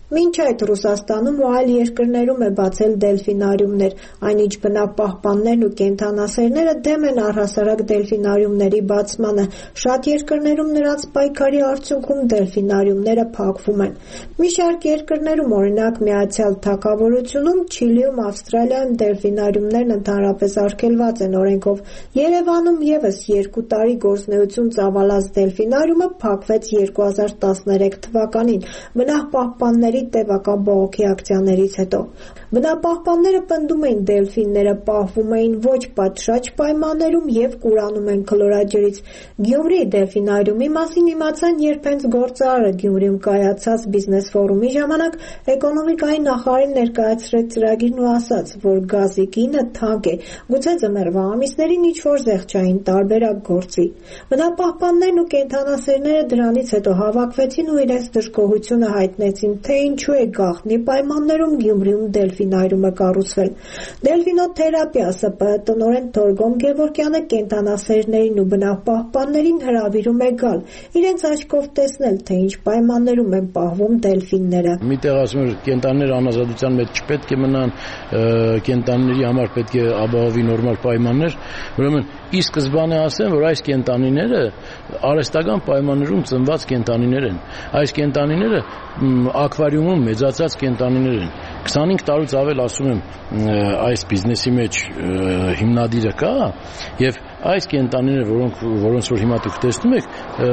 Մինչ այդ Ռուսաստանում ու այլ երկրներում է բացել դելֆինարիումներ, այնինչ բնապահպաններն ու կենդանասերները դեմ են առհասարակ դելֆինարիումների բացմանը։ Շատ երկրներում նրանց պայքարի արդյունքում դելֆինարիումները փակվում են։ Մի շարք երկրներում, օրինակ Միացյալ Թագավորությունում, Չիլիում, Ավստրալիայում դելֆինարիումներն ընդհանրապես արգելված են օրենքով։ Երևանում ևս երկու տարի գործունեություն ծավալած դելֆինարիումը փակվեց երկու հազար տասներեք թվականին բնապահպանների տևական բողոքի ակցիաներից հետո։ Բնապահպանները պնդում էին դելֆինները պահվում էին ոչ պատշաճ պայմաններում և կուրանում են քլորաջրից։ Գյումրիի դելֆինարիումի մասին իմացան, երբ հենց գործարարը Գյումրիում կայացած բիզնես ֆորումի ժամանակ էկոնոմիկայի նախարարին ներկայացրեց ծրագիրն ու ասաց, որ գազի գինը թանկ է, գուցե ձմեռվա ամիսներին ինչ-որ զեղչային տարբերակ գործի։ Բնապահպաններն ու կենդանասերները դրանից հետո հավաքվեցին ու իրենց դժգոհությունը հայտնեցին, թե ինչու է գաղտնի պայմաններում Գյումրիում դելֆինարիումը կառուցվել։ Դելֆինոթերապիա ՍՊԸ տնօրեն Թորգոմ Գևորգյանը կենդանասերներին ու բնապահպաններին հրավիրում է գալ, իրենց աչքով տեսնել, թե ինչ պայմաններում են պահվում դելֆինները։ Միտեղ ասում են կենդանիները անազատության մեջ չպետք է մնան, կենդանիների համար պետք է ապահովի նորմալ պայմաններ, ուրեմն ի սկզբանե ասեմ, որ այս կենդանիները արհեստական պայմաններում ծնված կենդանիներ են։ Այս կենդանիները ակվարիումում մեծացած կենդանիներ են։ քսանհինգ տարուց ավել ասում եմ այս բիզնեսի մեջ հիմնադիրը կա եւ այս կենդանիները, որոնք որոնց որ հիմա դուք տեսնում եք,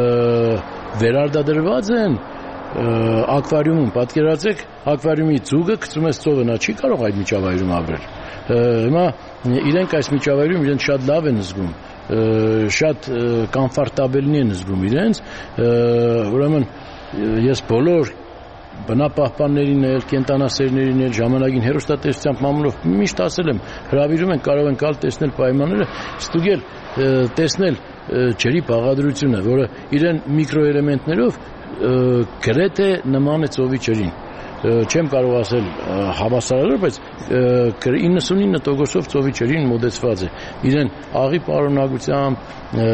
վերարտադրված են ակվարիումում։ Պատկերացրեք, ակվարիումի ձուկը գցում ես ծովը, նա չի կարող այդ միջավայրում ապրել։ Հիմա իրենք այս միջավայրում իրենց շատ լավ են զգում, շատ կոմֆորտաբելնի են զգում իրենց, ուրեմն ես բոլոր բնապահպաններին էլ, կենդանասերներին էլ, ժամանակին հեռուստատեսությամբ մամուլով միշտ ասել եմ, հրավիրում են, կարող են գալ տեսնել պայմանները, ստուգել, տեսնել ջրի բաղադրությունը, որը իրեն միկրոէլեմենտներով գրեթե նման է ծովի ջրին։ Չեմ կարող ասել հավասարարել, բայց իննսունինը տոկոսով ծովի ջրին մոտեցված է։ Իրեն աղի պարունակությամբ,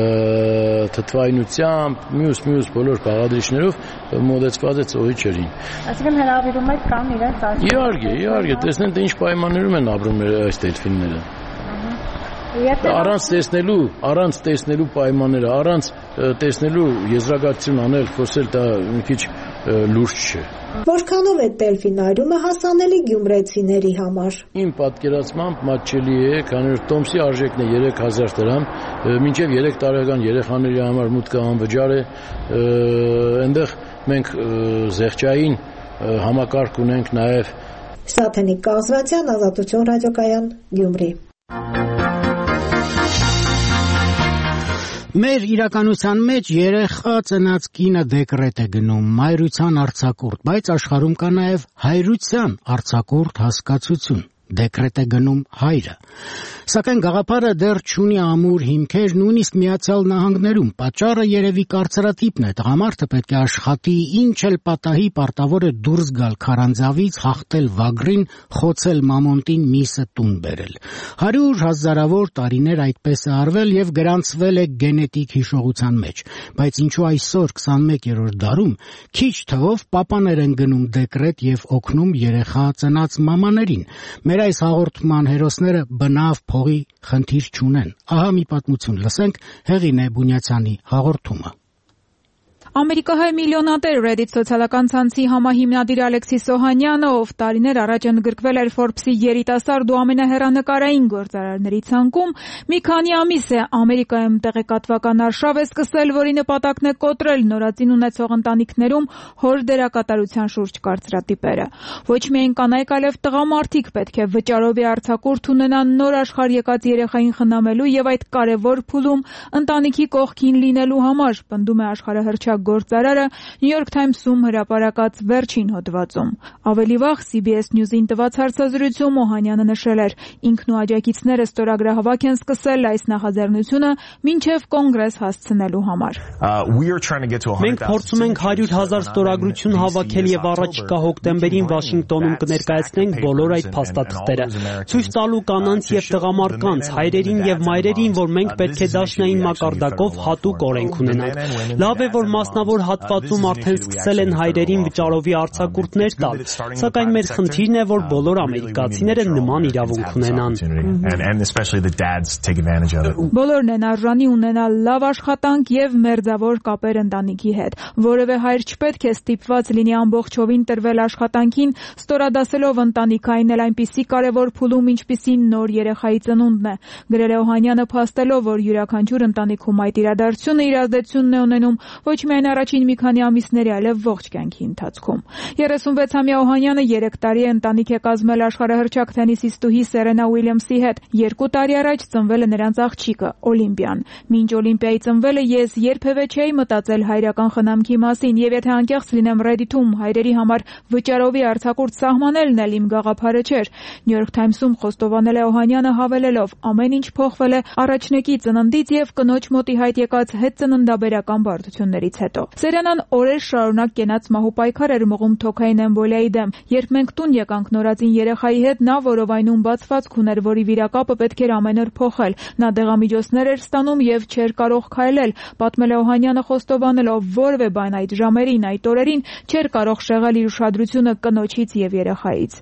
թթվայնությամբ, մյուս-մյուս բոլոր բաղադրիչներով մոտեցված է ծովի ջրին։ Այսինքն հրավիրում եք կամ իրենց աչքով։ Իհարկե, իհարկե, տեսնեն թե ինչ պայմաններում են ապրում այս դելֆինները։ Առանց տեսնելու, առանց տեսնելու պայմանները, առանց տեսնելու եզրակացություն անել, խոսել դա մի քիչ լուրջ չէ։ Որքանով է դելֆինարիումը հասանելի գյումրեցիների համար։ Իմ պատկերացմամբ մատչելի է, քանի որ տոմսի արժեքն է երեք հազար դրամ, մինչև երեք տարեկան երեխաների համար մուտքը անվճար է, այնտեղ մենք զեղչային համակարգ ունենք նաև։ Սաթենիկ Կազրացյան, Ազատություն ռադիոկայան, Գյումրի։ Մեր իրականության մեջ երեխա ծնած կինը դեկրետ է գնում, մայրության արձակուրդ, բայց աշխարհում կա նաև հայրության արձակուրդ հասկացություն։ Դեկրետ է գնում հայրը։ Սակայն գաղափարը դեռ չունի ամուր հիմքեր, նույնիսկ Միացյալ Նահանգներում։ Պատճառը երևի կարծրատիպն է։ Տղամարդը պետք է աշխատի, ինչ էլ պատահի, պարտավոր է դուրս գալ քարանձավից, հաղթել վագրին, խոցել մամոնտին, միսը տուն բերել։ Հարյուր հազարավոր տարիներ այդպես է արվել եւ գրանցվել է գենետիկ հիշողության մեջ։ Բայց ինչու այսօր քսանմեկերորդ դարում քիչ թվով պապաներ են գնում դեկրետ եւ օգնում երեխա ծնած մամաներին։ Մեր այս հաղորդման հերոսները բնավ փողի խնդիր չունեն։ Ահա մի պատմություն, լսենք Հեղինե Բունյացյանի հաղորդումը։ Ամերիկահայ միլիոնատեր Reddit սոցիալական ցանցի համահիմնադիր Ալեքսիս Օհանյանը, ով տարիներ առաջ ընդգրկվել էր Forbes-ի երիտասարդ ու ամենահեռանկարային գործարարների ցանկում, մի քանի ամիս է Ամերիկայում տեղեկատվական արշավ է սկսել, որի նպատակն է կոտրել նորածին ունեցող ընտանիքներում հոր դերակատարության շուրջ կարծրատիպերը։ Ոչ միայն կանայք, այլև տղամարդիկ պետք է վճարովի արձակուրդ ունենան նոր աշխարհ եկած երեխային խնամելու եւ այդ կարևոր փուլում ընտանիքի կողքին լինելու համար, պնդում է աշխարհահռչակ գործարարը New York Times-ում հրապարակած վերջին հոդվածում։ Ավելի վաղ C B S News-ին տված հարցազրույցում Օհանյանը նշել էր, ինքն ու աջակիցները ստորագրահավաք են սկսել այս նախաձեռնությունը մինչև կոնգրես հասցնելու համար։ Մենք փորձում ենք հարյուր հազար ստորագրություն հավաքել եւ առաջիկա հոկտեմբերին Վաշինգտոնում կներկայացնենք բոլոր այդ փաստաթղթերը, ցույց տալու կանանց եւ տղամարդկանց, հայրերին եւ մայրերին, որ մենք պետք է դաշնային մակարդակով հատուկ օրենք ունենանք։ Լավ է, որ մասնավոր հատվածում արդեն սկսել են հայրերին վճարովի արձակուրդներ տալ, սակայն մեր խնդիրն է, որ բոլոր ամերիկացիները նման իրավունք ունենան։ Բոլորն են արժանի ունենալ լավ աշխատանք եւ մերձավոր կապեր ընտանիքի հետ։ Որևէ հայր չպետք է ստիպված լինի ամբողջովին տրվել աշխատանքին, ստորադասելով ընտանիքային էլ այնպիսի կարևոր փուլում, ինչպիսին նոր երեխայի ծնունդն է։ Գրել է Օհանյանը, փաստելով, որ յուրաքանչյուր ընտանիքում այդ իրադարձությունը իր ազդեցությունն է ունենում ոչ միայն առաջին մի քանի ամիսների, այլև ողջ կյանքի ընթացքում։ երեսունվեցամյա Օհանյանը երեք տարի է ընտանիք է կազմել աշխարհահռչակ թենիսիստուհի Սերենա Ուիլյամսի հետ։ Երկու տարի առաջ ծնվել է նրանց աղջիկը՝ Օլիմպիան։ Մինչ Օլիմպիայի ծնվելը ես երբևէ չէի մտածել հայրական խնամքի մասին, եւ եթե անկեղծ լինեմ, Reddit-ում հայրերի համար վճարովի արձակուրդ սահմանելն էլ իմ գաղափարը չէր։ New York Times-ում խոստովանել է Օհանյանը, հավելելով. ամեն ինչ փոխվել է առաջնեկի ծննդից եւ կնոջ մոտ ի հայտ եկած հետծննդաբերական բարդություններից հետո։ Սերենան օրեր շարունակ կենաց մահու պայքար էր մղում թոքային էմբոլիայի դեմ։ Երբ մենք տուն եկանք նորածին երեխայի հետ, նա որովայնում բացվածք ուներ, որի վիրակապը պետք էր ամեն օր փոխել։ Նա դեղամիջոցներ էր ստանում եւ չէր կարող քայլել, պատմել է Օհանյանը, խոստովանելով, որևէ բան այդ ժամերին, այդ օրերին չէր կարող շեղել իր ուշադրությունը կնոջից եւ երեխայից։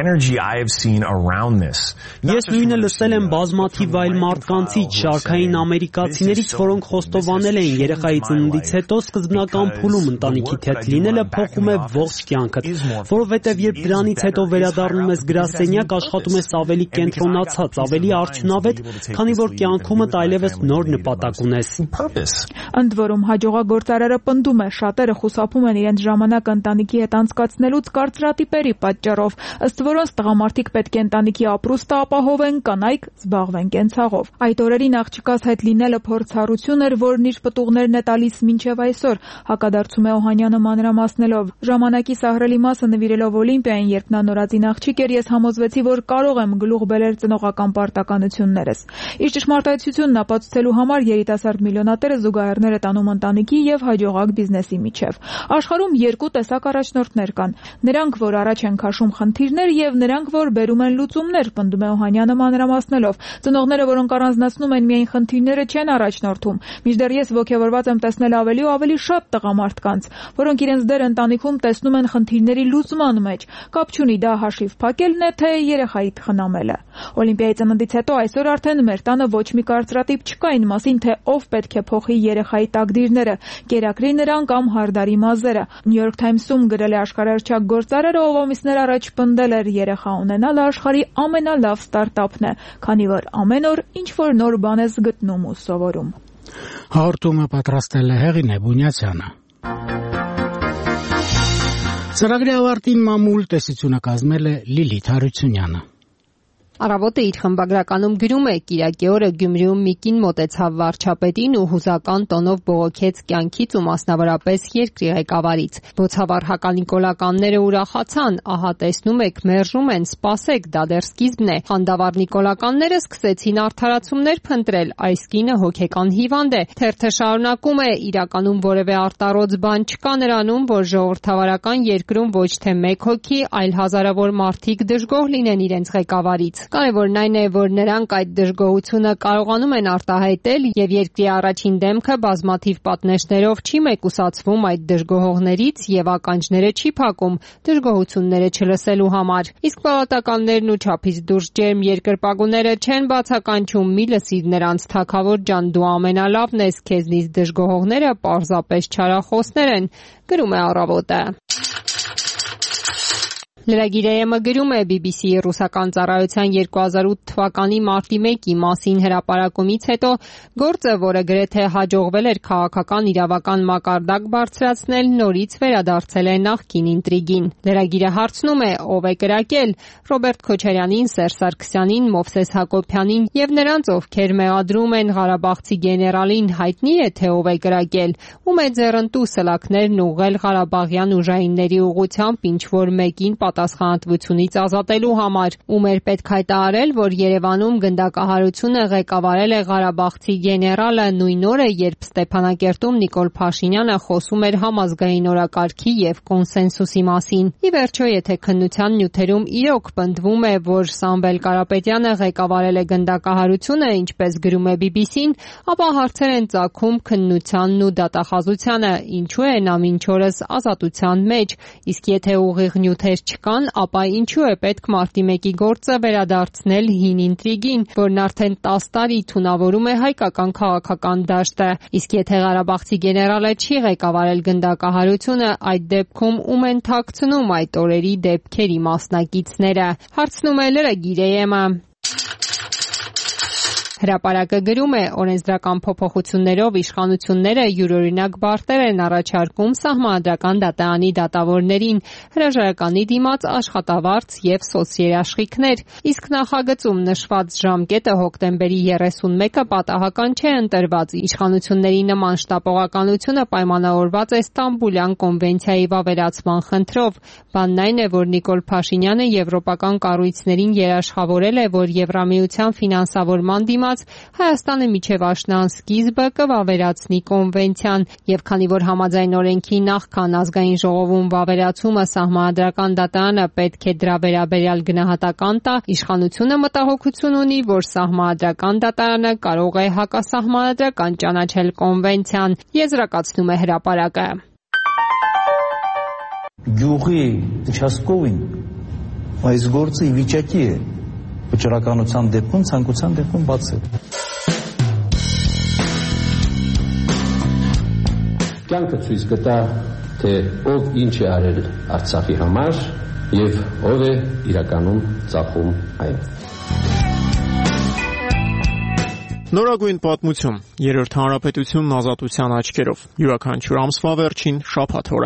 Ես նույնը լսել եմ բազմաթիվ այլ մարդկանցից, շարքային ամերիկացիներից, որոնք խոստովանել էին երեխայի ծնունդից հետո սկզբնական փուլում ընտանիքի հետ լինելը փոխում է ողջ կյանքդ, որովհետև երբ դրանից հետո վերադառնում ես գրասենյակ, աշխատում ես ավելի կենտրոնացած, ավելի արդյունավետ, քանի որ կյանքումդ այլևս նոր նպատակ ունես։ Ընդ որում հաջողագործարարը պնդում է, շատերը խուսափում են իրենց ժամանակ ընտանիքի հետ անցկացնելուց կարծրատիպերի պատճառով, ըստ որոնց տղամարդիկ պետք է ընտանիքի ապրուստը ապահովեն, կանայք զբաղվեն կենցաղով։ Այդ օրերին աղջկաս հետ լինելը փորձառություն էր, որն իր պտուղներն է տալիս մինչև այսօր, հակադարձում է Օհանյանը մանրամասնելով։ Ժամանակի սահրելի մասը նվիրելով Օլիմպիային, երբ նա նորածին աղջիկ էր, ես համոզվեցի, որ կարող եմ գլուխ բերել ծնողական պարտականություններս։ Իր ճշմարտացիությունն ապացուցելու համար երիտասարդ միլիոնատերը զուգահեռներ է տանում ընտանիքի եւ հաջողակ բիզնեսի միջև։ Աշխարհում երկու տեսակ առաջնորդներ կան. նրանք, որ առաջ են քաշում խնդիրներ, եւ նրանք, որ բերում են լուծումներ, պնդում է Օհանյանը մանրամասնելով։ Ծնողները, որոնք առանձնացնում են միայն խնդիրները, չեն առաջնորդում։ Մինչդեռ ես ոգևորված եմ տեսնել ավելի ու ավելի շատ տղամարդկանց, որոնք իրենց դեր ընտանիքում տեսնում են խնդիրների լուծման մեջ։ Կապ չունի դա հաշիվ փակելն է, թե երեխայի խնամելը։ Օլիմպիայի ծննդից հետո այսօր արդեն մեր տանը ոչ մի կարծրատիպ չկա այն մասին, թե ով պետք է փոխի երեխայի տակդիրները, կերակրի նրան կամ հարդարի մազերը։ New York Times-ում գրել է աշխարհահռչակ գործարարը, ով ամիսներ առաջ պնդել էր երեխա ունենալը աշխարհի ամենալավ ստարտափն է, քանի որ ամեն օր ինչ-որ նոր բան ես գտնում ու սովորում։ Հաղորդումը պատրաստել է Հեղինե Բունյացյանը։ Ծրագրի ավարտին մամուլ տեսությունը կազմել է Լիլիթ Հարությունյանը։ Առավոտը իր խմբագրականում գրում է. Կիրակի օրը Գյումրիում մի կին մոտեցավ վարչապետին ու հուզական տոնով բողոքեց կյանքից ու մասնավորապես երկրի ղեկավարից։ Բոցավառ հականիկոլականները ուրախացան, ահա տեսնում եք, մերժում են, սպասեք, դա դեռ սկիզբն է։ Խանդավառ նիկոլականները սկսեցին արդարացումներ փնտրել, այս կինը հոգեկան հիվանդ է։ Թերթը շարունակում է, իրականում որևէ արտառոց բան չկա նրանում, որ ժողովրդավարական երկրում ոչ թե մեկ հոգի, այլ հազարավոր մարդիկ դժգոհ լինեն իրենց ղեկավարից։ Կարևորն այն է, որ նրանք այդ դժգոհությունը կարողանում են արտահայտել եւ երկրի առաջին դեմքը բազմաթիվ պատնեշներով չի մեկուսացվում այդ դժգոհողներից եւ ականջները չի փակում դժգոհությունները չլսելու համար։ Իսկ պալատականներն ու չափից դուրս ջերմ երկրպագուները չեն բացականչում՝ մի լսիր նրանց, թագավոր ջան, դու ամենալավն ես, քեզնից դժգոհողները պարզապես չարախոսներ են, գրում է Առավոտը։ Լրագիր ԵՄ գրում է բի բի սի-ի ռուսական ծառայության երկու հազար ութ թվականի մարտի մեկի մասին հրապարակումից հետո գործը, որը գրեթե հաջողվել էր քաղաքական իրավական մակարդակ բարձրացնել, նորից վերադարձել է նախկին ինտրիգին։ Լրագիրը հարցնում է, ով է կրակել Ռոբերտ Քոչարյանին, Սերժ Սարգսյանին, Մովսես Հակոբյանին եւ նրանց, ովքեր մեղադրում են Ղարաբաղցի գեներալին, հայտնի է, թե ով է կրակել, ում է ձեռնտու սլաքներն ուղղել Ղարաբաղյան ուժայինների ուղղությամբ ինչ որ մեկին պատասխանատվությունից ազատելու համար։ Ում էր պետք հայտարարել, որ Երևանում գնդակահարությունը ղեկավարել է Ղարաբաղցի գեներալը նույն օրը, երբ Ստեփանակերտում Նիկոլ Փաշինյանը խոսում էր համազգային օրակարգի եւ կոնսենսուսի մասին։ Ի վերջո, եթե քննության նյութերում իրոք պնդվում է, որ Սամվել Կարապետյանը ղեկավարել է գնդակահարությունը, ինչպես գրում է բի բի սին, ապա հարցեր են ծագում քննությանն ու դատախազությանը, ինչու է նա մինչ օրս ազատության մեջ, իսկ եթե ուղիղ նյութեր չկան, ապա ինչու է պետք մարտի մեկի գործը վերադարձնել հին ինտրիգին, որն արդեն տասը տարի թունավորում է հայկական քաղաքական դաշտը։ Իսկ եթե Ղարաբաղցի գեներալը չի ղեկավարել գնդակահարությունը, այդ դեպքում ում են թաքցնում այդ օրերի դեպքերի մասնակիցները։ Հարցնում է լրագիր-ը։ Հրապարակը գրում է, օրենսդրական փոփոխություններով իշխանությունները յուրօրինակ բարտեր են առաջարկում Սահմանադրական դատարանի դատավորներին, հրաժարականի դիմաց աշխատավարձ եւ սոցերաշխիքներ, իսկ նախագծում նշված ժամկետը հոկտեմբերի երեսունմեկը պատահական չէ ընտրված։ Իշխանությունների նման շտապողականությունը պայմանավորված է Ստամբուլյան կոնվենցիայի վավերացման խնդրով։ Բանն այն է, որ Նիկոլ Փաշինյանը եվրոպական կառույցներին երաշխավորել է, որ Եվրամիության ֆինանսավորման դիմաց Հայաստանը միջև աշնան սկիզբը կվավերացնի կոնվենցիան, եւ քանի որ համաձայն օրենքի նախքան ազգային ժողովում վավերացումը Սահմանադրական դատարանը պետք է դրա վերաբերյալ գնահատական տա, իշխանությունը մտահոգություն ունի, որ Սահմանադրական դատարանը կարող է հակասահմանադրական ճանաչել կոնվենցիան, եզրակացնում է հրապարակը։ Գյուղի участковին այս գործը ի վիճակի է վճռականության դեպքում, ցանկության դեպքում բացել։ Կյանքը ցույց կտա, թե ով ինչ է արել Արցախի համար եւ ով է իրականում ծախում այն։ Նորագույն պատմություն, երրորդ հանրապետությունն ազատության աչքերով, յուրաքանչյուր ամսվա վերջին շաբաթ օրը։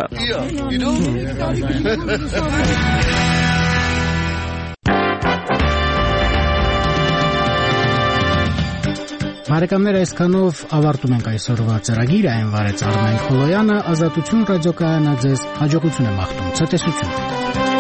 Բարեկամներ, այսքանով ավարտում ենք այսօրվա ծրագիրը, այն վարեց Արմեն Խոլոյանը, Ազատություն ռադիոկայանը ձեզ հաջողություն է մաղթում, ցտեսություն։